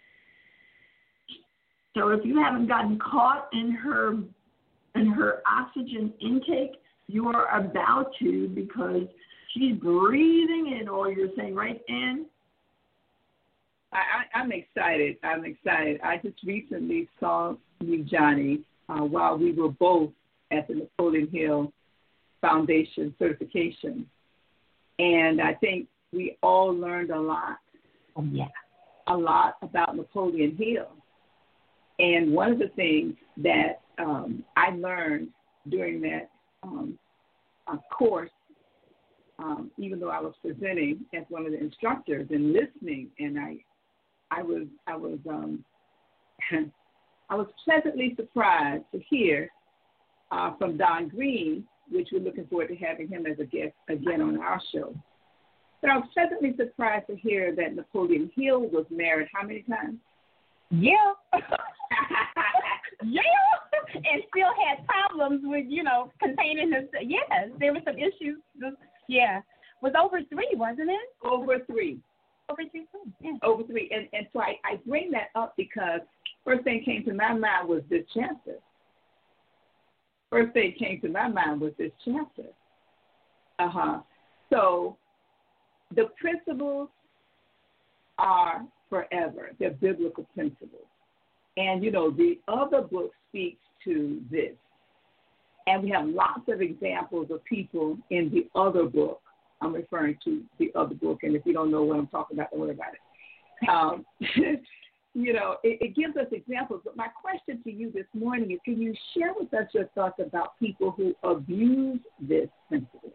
so if you haven't gotten caught in her in her oxygen intake, you are about to, because she's breathing in all you're saying, right, Ann? I, I, I'm excited. I'm excited. I just recently saw you, Johnny, uh, while we were both at the Napoleon Hill Foundation certification. And I think we all learned a lot. Oh, yeah. A lot about Napoleon Hill. And one of the things that um, I learned during that um, uh, course, um, even though I was presenting as one of the instructors and listening, and I, I was, I was, um, I was pleasantly surprised to hear uh, from Don Green, which we're looking forward to having him as a guest again on our show. But I was pleasantly surprised to hear that Napoleon Hill was married how many times? Yeah. Yeah. And still had problems with, you know, containing his, yes, there were some issues. Yeah. Was over three, wasn't it? Over three. Over three, yeah. Over three. And, and so I, I bring that up because first thing came to my mind was this chapter. First thing came to my mind was this chapter. Uh-huh. So the principles are forever. They're biblical principles. And, you know, the other book speaks to this. And we have lots of examples of people in the other book. I'm referring to the other book. And if you don't know what I'm talking about, don't worry about it. Um, you know, it, it gives us examples. But my question to you this morning is, can you share with us your thoughts about people who abuse this principle?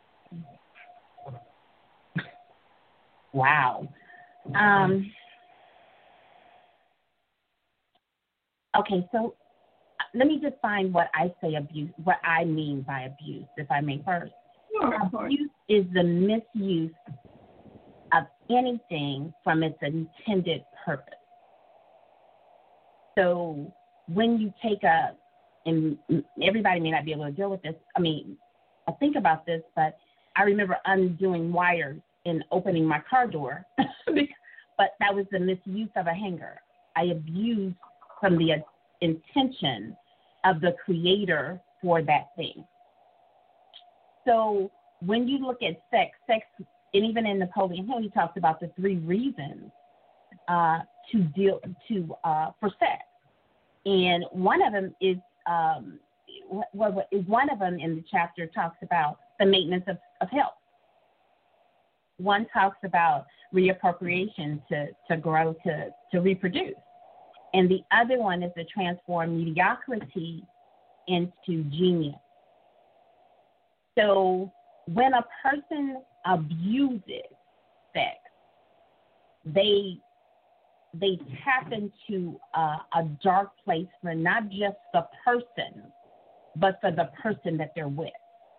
Wow. Um, okay, so let me define what I say abuse, what I mean by abuse, if I may first. Sure, abuse is the misuse of anything from its intended purpose. So when you take a, and everybody may not be able to deal with this, I mean, I think about this, but I remember undoing wires and opening my car door, but that was the misuse of a hanger. I abused from the intention of the creator for that thing. So when you look at sex, sex, and even in Napoleon Hill, he talks about the three reasons uh, to deal to uh, for sex, and one of them is um, well, one of them in the chapter talks about the maintenance of, of health. One talks about reappropriation to, to grow, to, to reproduce. And the other one is to transform mediocrity into genius. So when a person abuses sex, they they tap into a, a dark place for not just the person, but for the person that they're with.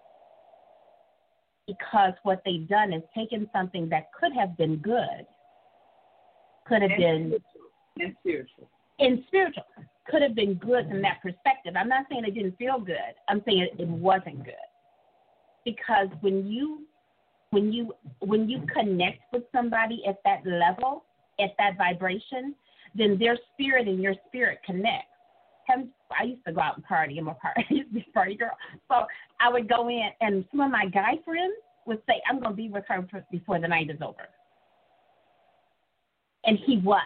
Because what they've done is taken something that could have been good, could have and been spiritual. and spiritual, and spiritual, could have been good from that perspective. I'm not saying it didn't feel good. I'm saying it, it wasn't good. Because when you when you when you connect with somebody at that level, at that vibration, then their spirit and your spirit connect. I used to go out and party. I'm a party. I used to be a party girl. So I would go in, and some of my guy friends would say, I'm going to be with her before the night is over. And he was.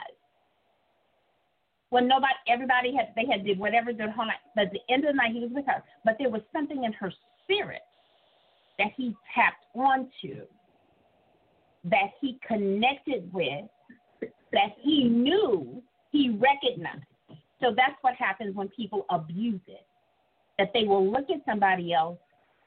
When nobody, everybody had, they had did whatever their whole night. But at the end of the night, he was with her. But there was something in her spirit that he tapped onto, that he connected with, that he knew, he recognized. So that's what happens when people abuse it, that they will look at somebody else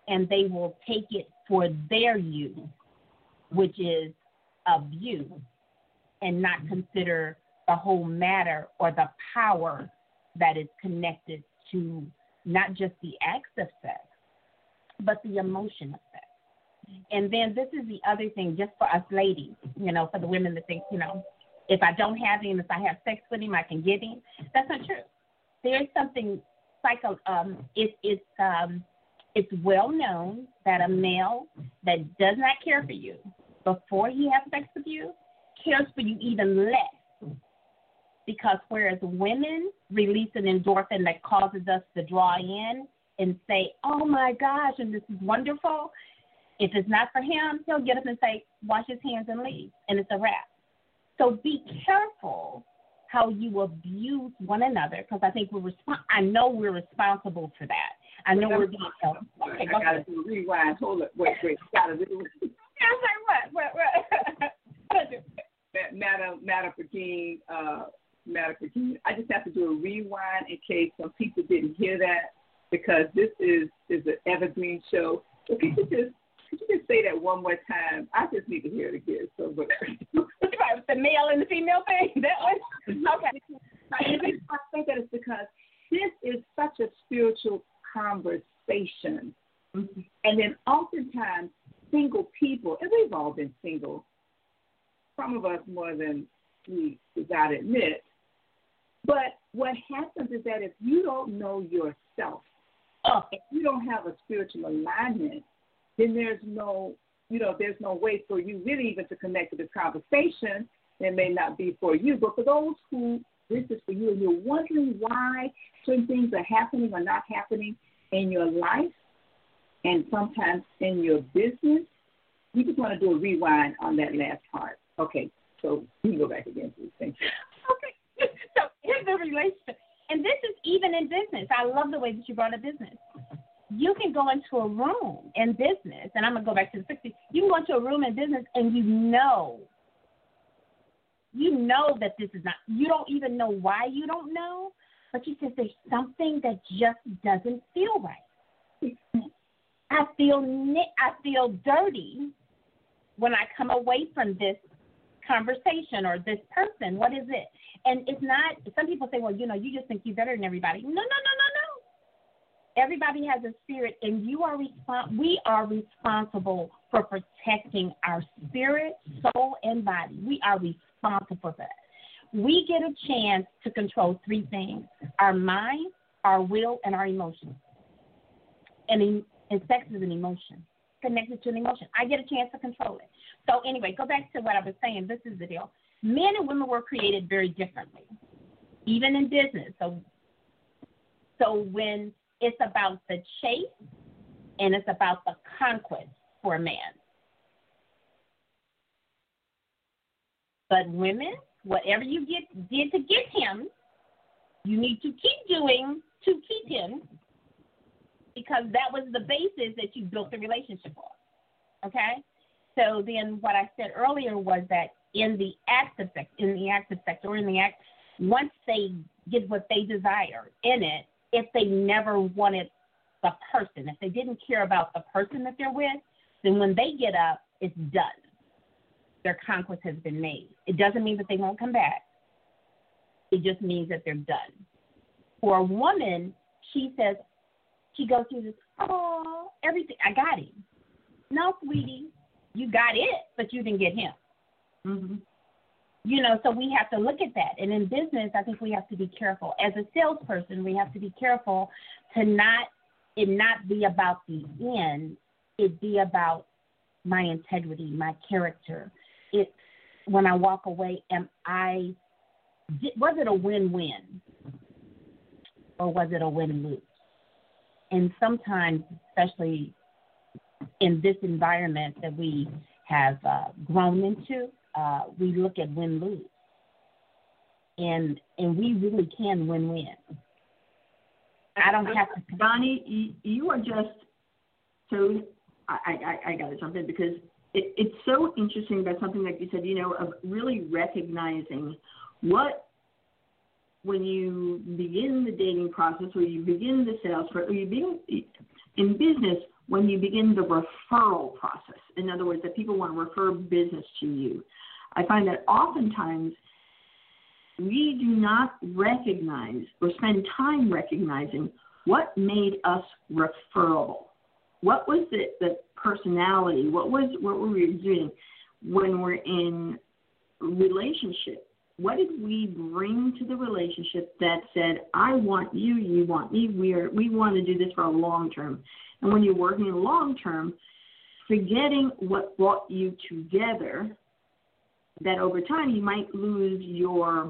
and they will take it for their use, which is abuse, and not consider the whole matter or the power that is connected to not just the acts of sex, but the emotion of sex. And then this is the other thing, just for us ladies, you know, for the women that think, you know, if I don't have him, if I have sex with him, I can get him. That's not true. There's something psycho. Um, it, it's um, it's well known that a male that does not care for you before he has sex with you cares for you even less. Because whereas women release an endorphin that causes us to draw in and say, oh my gosh, and this is wonderful. If it's not for him, he'll get up and say, wash his hands and leave, and it's a wrap. So be careful how you abuse one another, because I think we're respons- I know we're responsible for that. I know we're being held. Okay, I gotta do a rewind. Hold up, wait, wait. Gotta do. I was like, what, what, what? Madam, Madam Pekin, uh, Madam Pekin. I just have to do a rewind in case some people didn't hear that, because this is is an evergreen show. So could you just could you just say that one more time? I just need to hear it again. So whatever. The male and the female thing. That one. Okay. And the reason I say that is because this is such a spiritual conversation, mm-hmm. and then oftentimes single people, and we've all been single. Some of us more than we got to admit. But what happens is that if you don't know yourself, oh. if you don't have a spiritual alignment, then there's no, you know, there's no way for you really even to connect to this conversation. It may not be for you, but for those who this is for you and you're wondering why certain things are happening or not happening in your life and sometimes in your business, we just want to do a rewind on that last part. Okay, so you can go back again, please. Thank you. Okay, so in the relationship, and this is even in business. I love the way that you brought up business. You can go into a room in business, and I'm going to go back to the sixties. You can go into a room in business, and you know, you know that this is not, you don't even know why you don't know, but you said there's something that just doesn't feel right. I feel I feel dirty when I come away from this conversation or this person. What is it? And it's not, some people say, well, you know, you just think you're better than everybody. No, no, no, no, no. Everybody has a spirit, and you are respons- we are responsible for protecting our spirit, soul, and body. We are responsible for that. We get a chance to control three things: our mind, our will, and our emotions. And, in, and sex is an emotion, connected to an emotion. I get a chance to control it. So anyway, go back to what I was saying. This is the deal. Men and women were created very differently, even in business. So, so when it's about the chase and it's about the conquest for a man. But women, whatever you get, did to get him, you need to keep doing to keep him, because that was the basis that you built the relationship on. Okay? So then what I said earlier was that in the active sector, in the active sector, or in the act, once they get what they desire in it, if they never wanted the person, if they didn't care about the person that they're with, then when they get up, it's done. Their conquest has been made. It doesn't mean that they won't come back. It just means that they're done. For a woman, she says, she goes through this, oh, everything, I got him. No, sweetie, you got it, but you didn't get him. Mm-hmm. You know, so we have to look at that. And in business, I think we have to be careful. As a salesperson, we have to be careful to not, it not be about the end. It be about my integrity, my character. It, when I walk away, am I, was it a win-win? Or was it a win-lose? And sometimes, especially in this environment that we have uh, grown into, uh, we look at win-lose. And and we really can win-win. I don't have to. Bonnie, you, you are just so, I, I, I got to jump in because it, it's so interesting about something like you said, you know, of really recognizing what when you begin the dating process, or you begin the sales, or you begin in business, when you begin the referral process. In other words, that people want to refer business to you. I find that oftentimes we do not recognize or spend time recognizing what made us referable. What was the, the personality? What was what were we doing when we're in relationship? What did we bring to the relationship that said, I want you, you want me, we are we want to do this for a long term? And when you're working long term, forgetting what brought you together, that over time you might lose your,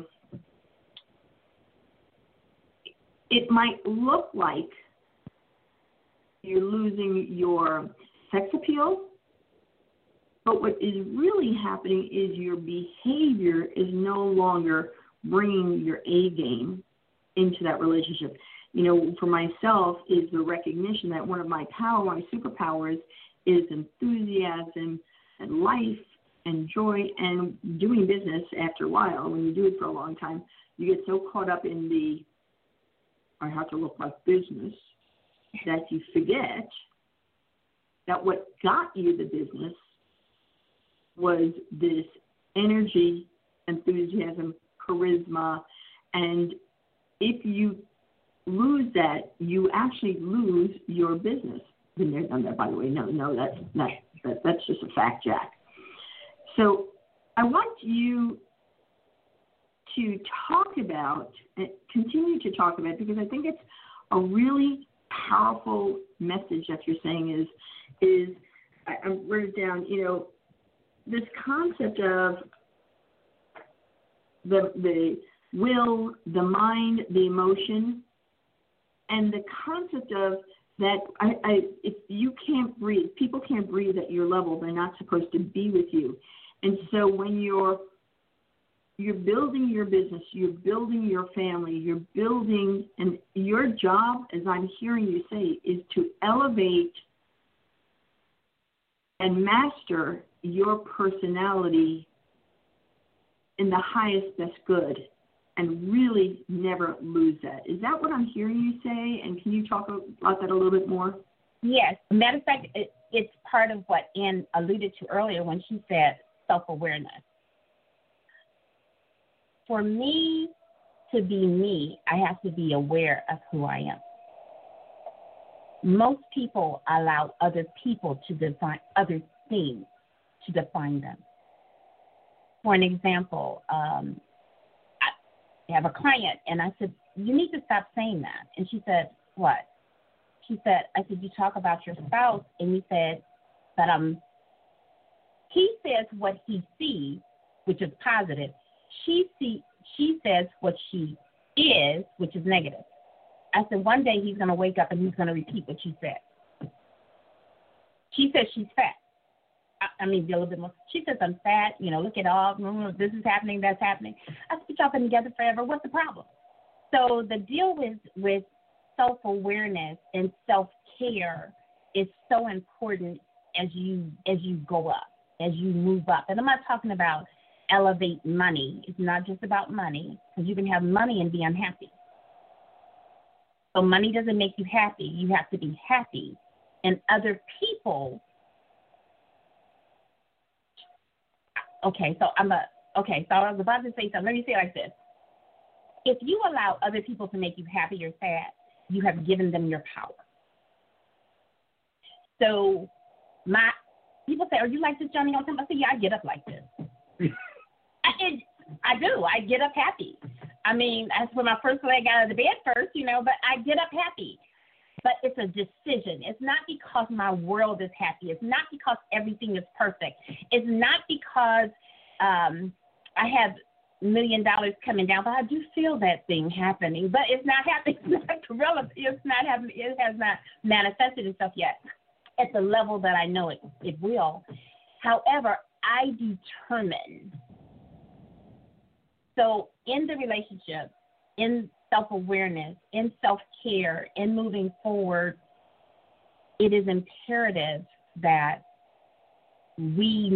it might look like you're losing your sex appeal, but what is really happening is your behavior is no longer bringing your A game into that relationship. You know, for myself is the recognition that one of my power, my superpowers is enthusiasm and life and joy and doing business. After a while, when you do it for a long time, you get so caught up in the, I have to look like business, that you forget that what got you the business was this energy, enthusiasm, charisma, and if you lose that, you actually lose your business. Been there, done that, by the way. No, no, that's not, that, that's just a fact, Jack. So I want you to talk about, continue to talk about, because I think it's a really powerful message that you're saying is, is I, I wrote it down, you know, this concept of the the will, the mind, the emotion, and the concept of that I, I if you can't breathe, people can't breathe at your level, they're not supposed to be with you. And so when you're you're building your business, you're building your family, you're building, and your job, as I'm hearing you say, is to elevate and master your personality in the highest best good and really never lose that. Is that what I'm hearing you say? And can you talk about that a little bit more? Yes. Matter of fact, it, it's part of what Ann alluded to earlier when she said self-awareness. For me to be me, I have to be aware of who I am. Most people allow other people to define other things to define them. For an example, um, I have a client, and I said, you need to stop saying that. And she said, what? She said, I said, you talk about your spouse, and you said that um, he says what he sees, which is positive. She see, she says what she is, which is negative. I said, one day he's going to wake up and he's going to repeat what she said. She says she's fat. I, I mean, be a little bit more. She says, I'm fat. You know, look at all. This is happening. That's happening. I said, y'all been together forever. What's the problem? So the deal with, with self-awareness and self-care is so important as you as you go up, as you move up. And I'm not talking about elevate money. It's not just about money, because you can have money and be unhappy. So money doesn't make you happy. You have to be happy. And other people, okay, so I'm a, okay, so I was about to say something. Let me say it like this. If you allow other people to make you happy or sad, you have given them your power. So my, people say, are you like this, Johnny? All the time? I say, yeah, I get up like this. I, it, I do. I get up happy. I mean, that's when my first leg out of the bed first, you know, but I get up happy. But it's a decision. It's not because my world is happy. It's not because everything is perfect. It's not because um, I have a million dollars coming down, but I do feel that thing happening. But it's not happening. It's not relevant. It's not happening. It has not manifested itself yet at the level that I know it, it will. However, I determine. So in the relationship, in self-awareness, in self-care, in moving forward, it is imperative that we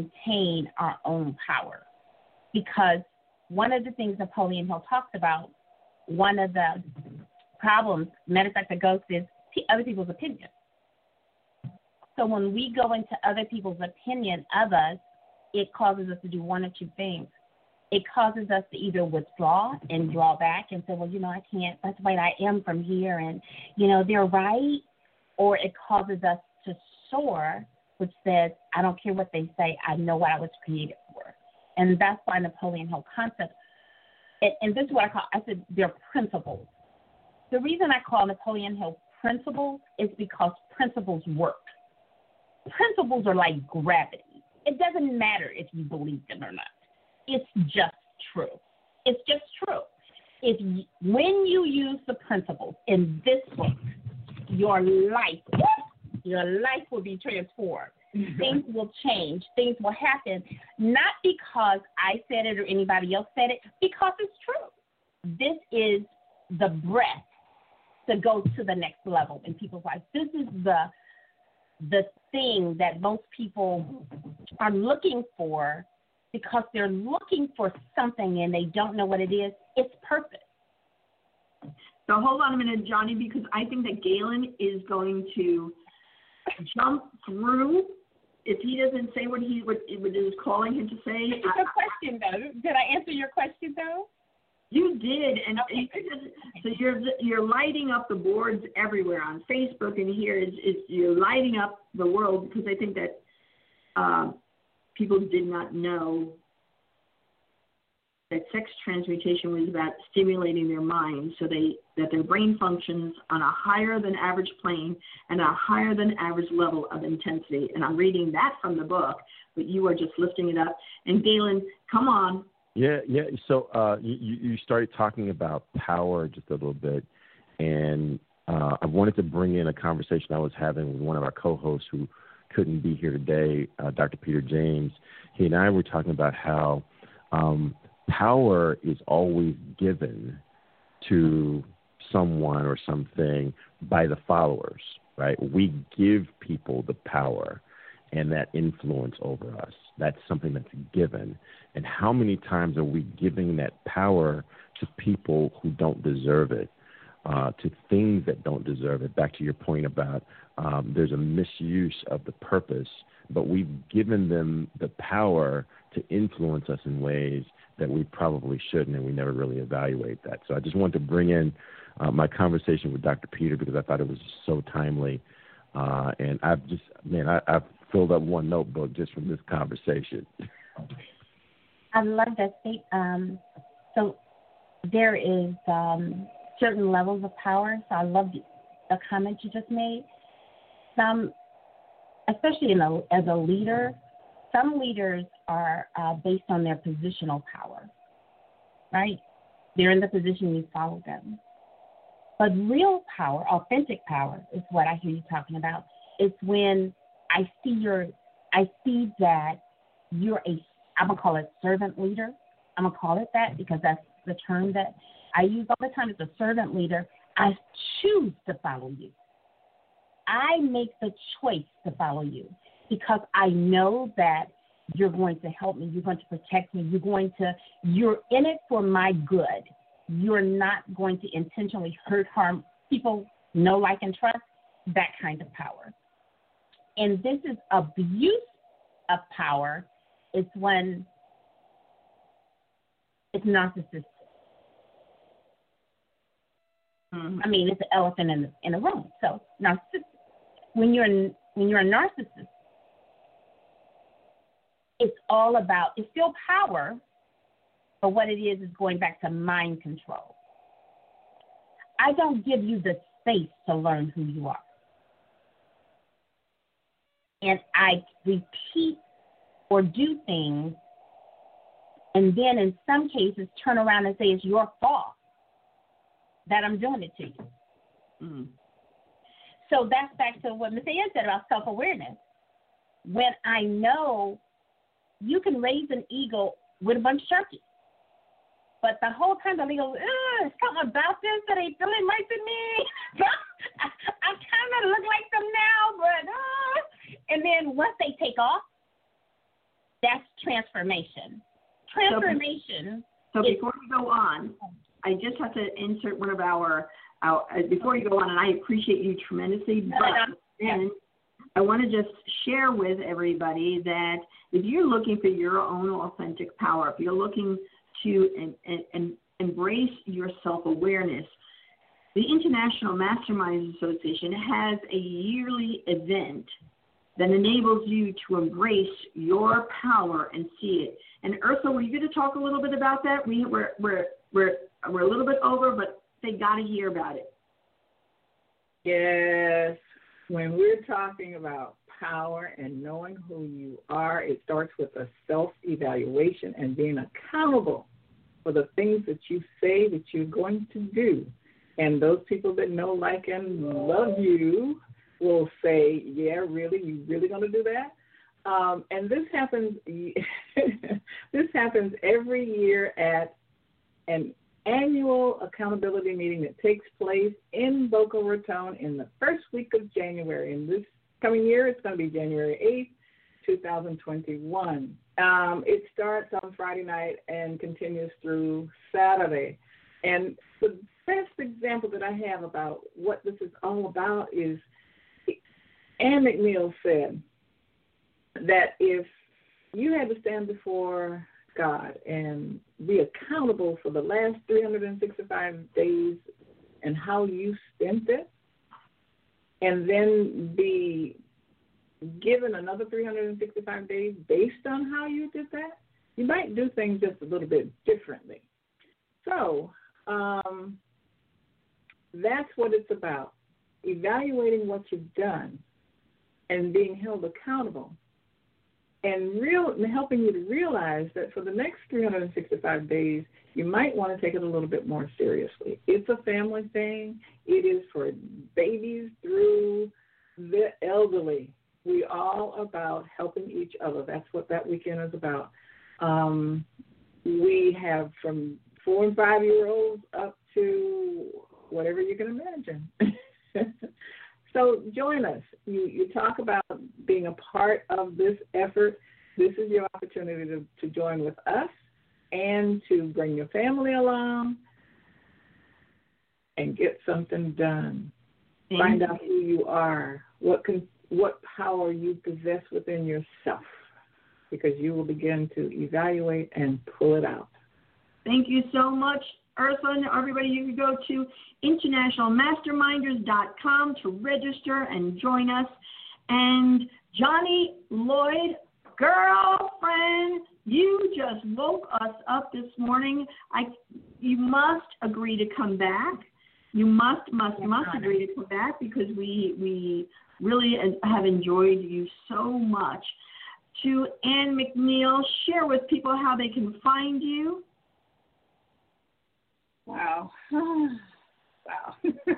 maintain our own power. Because one of the things Napoleon Hill talks about one of the problems, matter of fact, the ghost is other people's opinion. So when we go into other people's opinion of us, it causes us to do one or two things. It causes us to either withdraw and draw back and say, well, you know, I can't, that's right, I am from here, and, you know, they're right. Or it causes us to soar, which says, I don't care what they say, I know what I was created for. And that's why Napoleon Hill concept, and, and this is what I call, I said, they're principles. The reason I call Napoleon Hill principles is because principles work. Principles are like gravity. It doesn't matter if you believe them or not. It's just true. It's just true. If you, when you use the principles in this book, your life, your life will be transformed. Mm-hmm. Things will change. Things will happen, not because I said it or anybody else said it, because it's true. This is the breath to go to the next level in people's lives. This is the the thing that most people are looking for, because they're looking for something and they don't know what it is. It's purpose. So hold on a minute, Johnny, because I think that Galen is going to jump through. If he doesn't say what he what, what is calling him to say. It's a question, though. Did I answer your question, though? You did, and okay. So you're you're lighting up the boards everywhere on Facebook, and here it's, it's you're lighting up the world, because I think that uh, people did not know that sex transmutation was about stimulating their mind, so they that their brain functions on a higher than average plane and a higher than average level of intensity. And I'm reading that from the book, but you are just lifting it up. And Galen, come on. Yeah, yeah. So uh, you, you started talking about power just a little bit, and uh, I wanted to bring in a conversation I was having with one of our co-hosts who couldn't be here today, uh, Doctor Peter James. He and I were talking about how um, power is always given to someone or something by the followers, right? We give people the power and that influence over us. That's something that's given. And how many times are we giving that power to people who don't deserve it, uh, to things that don't deserve it? Back to your point about um, there's a misuse of the purpose, but we've given them the power to influence us in ways that we probably shouldn't, and we never really evaluate that. So I just wanted to bring in uh, my conversation with Doctor Peter, because I thought it was so timely. Uh, and I've just, man, I, I've filled up one notebook just from this conversation. I love that state. Um, so there is um, certain levels of power. So I love the, the comment you just made. Some, especially in a, as a leader, some leaders are uh, based on their positional power, right? They're in the position, you follow them. But real power, authentic power, is what I hear you talking about. It's when I see your, I see that you're a, I'm gonna call it servant leader. I'm gonna call it that because that's the term that I use all the time. As a servant leader, I choose to follow you. I make the choice to follow you because I know that you're going to help me. You're going to protect me. You're going to, you're in it for my good. You're not going to intentionally hurt, harm people, know, like, and trust, that kind of power. And this is abuse of power. It's when it's narcissistic. Mm-hmm. I mean, it's an elephant in the, in a room. So narcissistic. When you're in, when you're a narcissist, it's all about, it's still power, but what it is is going back to mind control. I don't give you the space to learn who you are. And I repeat or do things, and then in some cases turn around and say it's your fault that I'm doing it to you. Mm-hmm. So that's back to what Miz Ann said about self-awareness. When I know you can raise an ego with a bunch of turkeys, but the whole time the ego, something about this that ain't feeling right to me. I, I kind of look like them now, but uh. And then once they take off, that's transformation. Transformation. So, so is, before we go on, I I just have to insert one of our, our before you go on, and I appreciate you tremendously, but and I want to just share with everybody that if you're looking for your own authentic power, if you're looking to and, and, and embrace your self-awareness, the International Masterminds Association has a yearly event that enables you to embrace your power and see it. And Ursula, were you going to talk a little bit about that? We, we're, we're, we're, we're a little bit over, but they got to hear about it. Yes. When we're talking about power and knowing who you are, it starts with a self-evaluation and being accountable for the things that you say that you're going to do. And those people that know, like, and love you will say, yeah, really? You really going to do that? Um, and this happens this happens every year at an annual accountability meeting that takes place in Boca Raton in the first week of January. And this coming year, it's going to be January eighth, twenty twenty-one. Um, it starts on Friday night and continues through Saturday. And the best example that I have about what this is all about is Ann McNeil said that if you had to stand before God and be accountable for the last three hundred sixty-five days and how you spent it, and then be given another three hundred sixty-five days based on how you did that, you might do things just a little bit differently. So um, that's what it's about, evaluating what you've done and being held accountable, and real and helping you to realize that for the next three hundred sixty-five days, you might want to take it a little bit more seriously. It's a family thing. It is for babies through the elderly. We all about helping each other. That's what that weekend is about. Um, we have from four and five-year-olds up to whatever you can imagine. So join us. You, you talk about being a part of this effort. This is your opportunity to, to join with us and to bring your family along and get something done. Thank Find you. Out who you are, what can, what power you possess within yourself, because you will begin to evaluate and pull it out. Thank you so much, Ursula, and everybody. You can go to international masterminders dot com to register and join us. And Johnny Lloyd, girlfriend, you just woke us up this morning. I, you must agree to come back. You must, must, must agree to come back, because we we really have enjoyed you so much. To Ann McNeil, share with people how they can find you. Wow. Wow.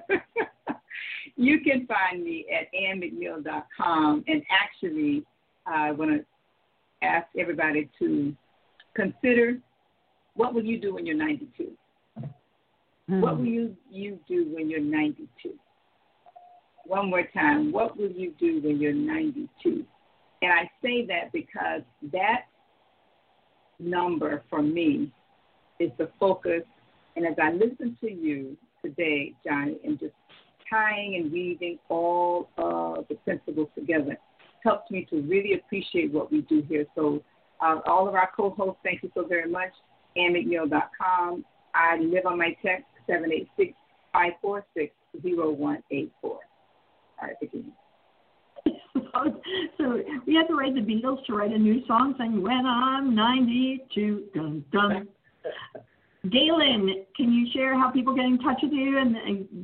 You can find me at ann mcneil dot com. And actually, I want to ask everybody to consider, what will you do when you're ninety-two? Mm-hmm. What will you, you do when you're ninety-two? One more time, what will you do when you're ninety-two? And I say that because that number for me is the focus. And as I listen to you today, Johnny, and just tying and weaving all of the principles together, helps me to really appreciate what we do here. So uh, all of our co-hosts, thank you so very much. ann mcneil dot com. I live on my text, seven eight six, five four six, zero one eight four. All right, begin. So we have to write the Beatles to write a new song saying, when I'm ninety-two, dun, dun. Galen, can you share how people get in touch with you? And, and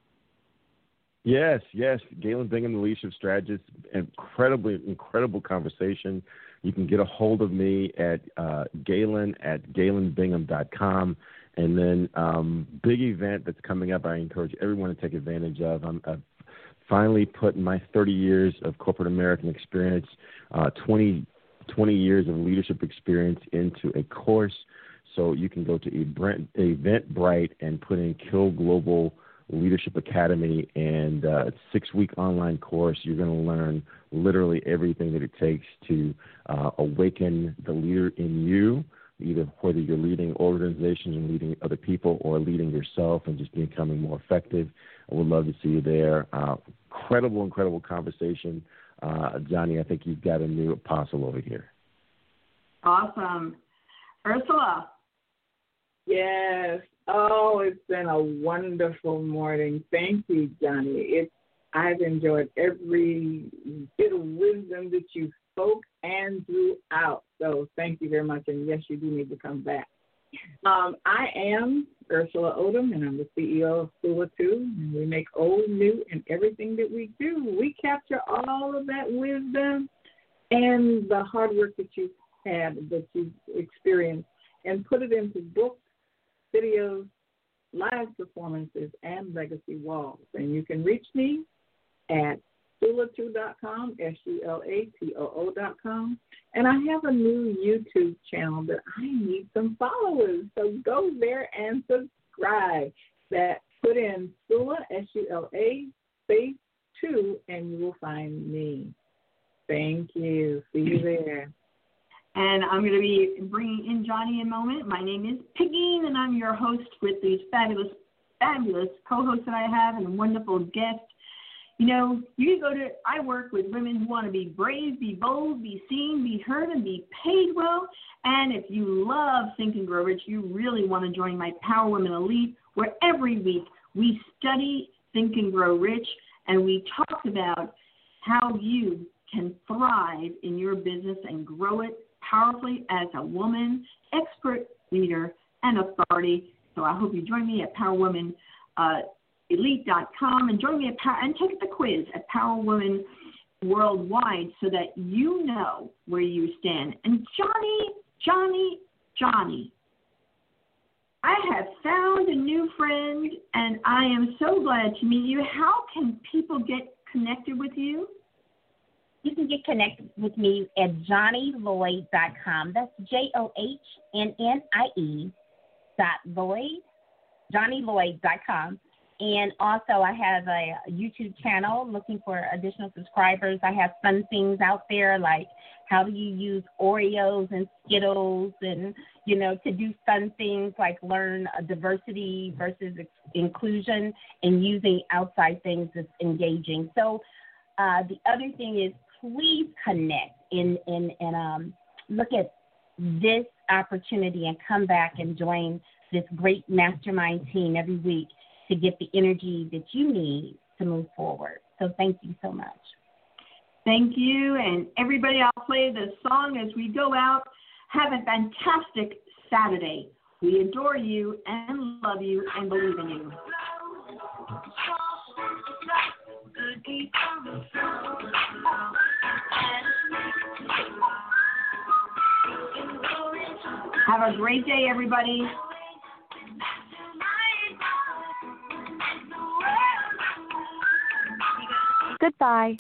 Yes, yes. Galen Bingham, the leadership strategist. Incredibly, incredible conversation. You can get a hold of me at uh, Galen at galen bingham dot com. And then um, big event that's coming up I encourage everyone to take advantage of. I'm, I've finally put my thirty years of corporate American experience, uh, twenty, twenty years of leadership experience into a course. So you can go to Eventbrite and put in Kill Global Leadership Academy, and uh, it's a six-week online course. You're going to learn literally everything that it takes to uh, awaken the leader in you, either whether you're leading organizations and leading other people or leading yourself and just becoming more effective. I would love to see you there. Uh, incredible, incredible conversation. Uh, Johnny, I think you've got a new apostle over here. Awesome. Ursula. Yes. Oh, it's been a wonderful morning. Thank you, Johnny. It's I've enjoyed every bit of wisdom that you spoke and drew out. So thank you very much. And yes, you do need to come back. Um, I am Ursula Odom, and I'm the C E O of Sula two. And we make old new in everything that we do. We capture all of that wisdom and the hard work that you've had, that you've experienced, and put it into books, videos, live performances, and legacy walls. And you can reach me at sula two dot com, S U L A T O O dot com. And I have a new YouTube channel that I need some followers. So go there and subscribe. That put in Sula, S U L A, space two, and you will find me. Thank you. See you there. And I'm going to be bringing in Johnny in a moment. My name is Piggy, and I'm your host with these fabulous, fabulous co-hosts that I have and wonderful guests. You know, you go to, I work with women who want to be brave, be bold, be seen, be heard, and be paid well. And if you love Think and Grow Rich, you really want to join my Power Women Elite, where every week we study Think and Grow Rich, and we talk about how you can thrive in your business and grow it powerfully as a woman, expert leader, and authority. So I hope you join me at Power Women uh, elite dot com and join me at Power, and take the quiz at Power Women Worldwide so that you know where you stand. And Johnny, Johnny, Johnny, I have found a new friend, and I am so glad to meet you. How can people get connected with you? You can get connected with me at johnny lloyd dot com. That's J O H N N I E dot Lloyd, johnny lloyd dot com. And also I have a YouTube channel looking for additional subscribers. I have fun things out there like how do you use Oreos and Skittles and, you know, to do fun things like learn diversity versus inclusion and using outside things that's engaging. So uh, the other thing is please connect and, and, and um, look at this opportunity and come back and join this great mastermind team every week to get the energy that you need to move forward. So thank you so much. Thank you. And everybody, I'll play the song as we go out. Have a fantastic Saturday. We adore you and love you and believe in you. Have a great day, everybody. Goodbye.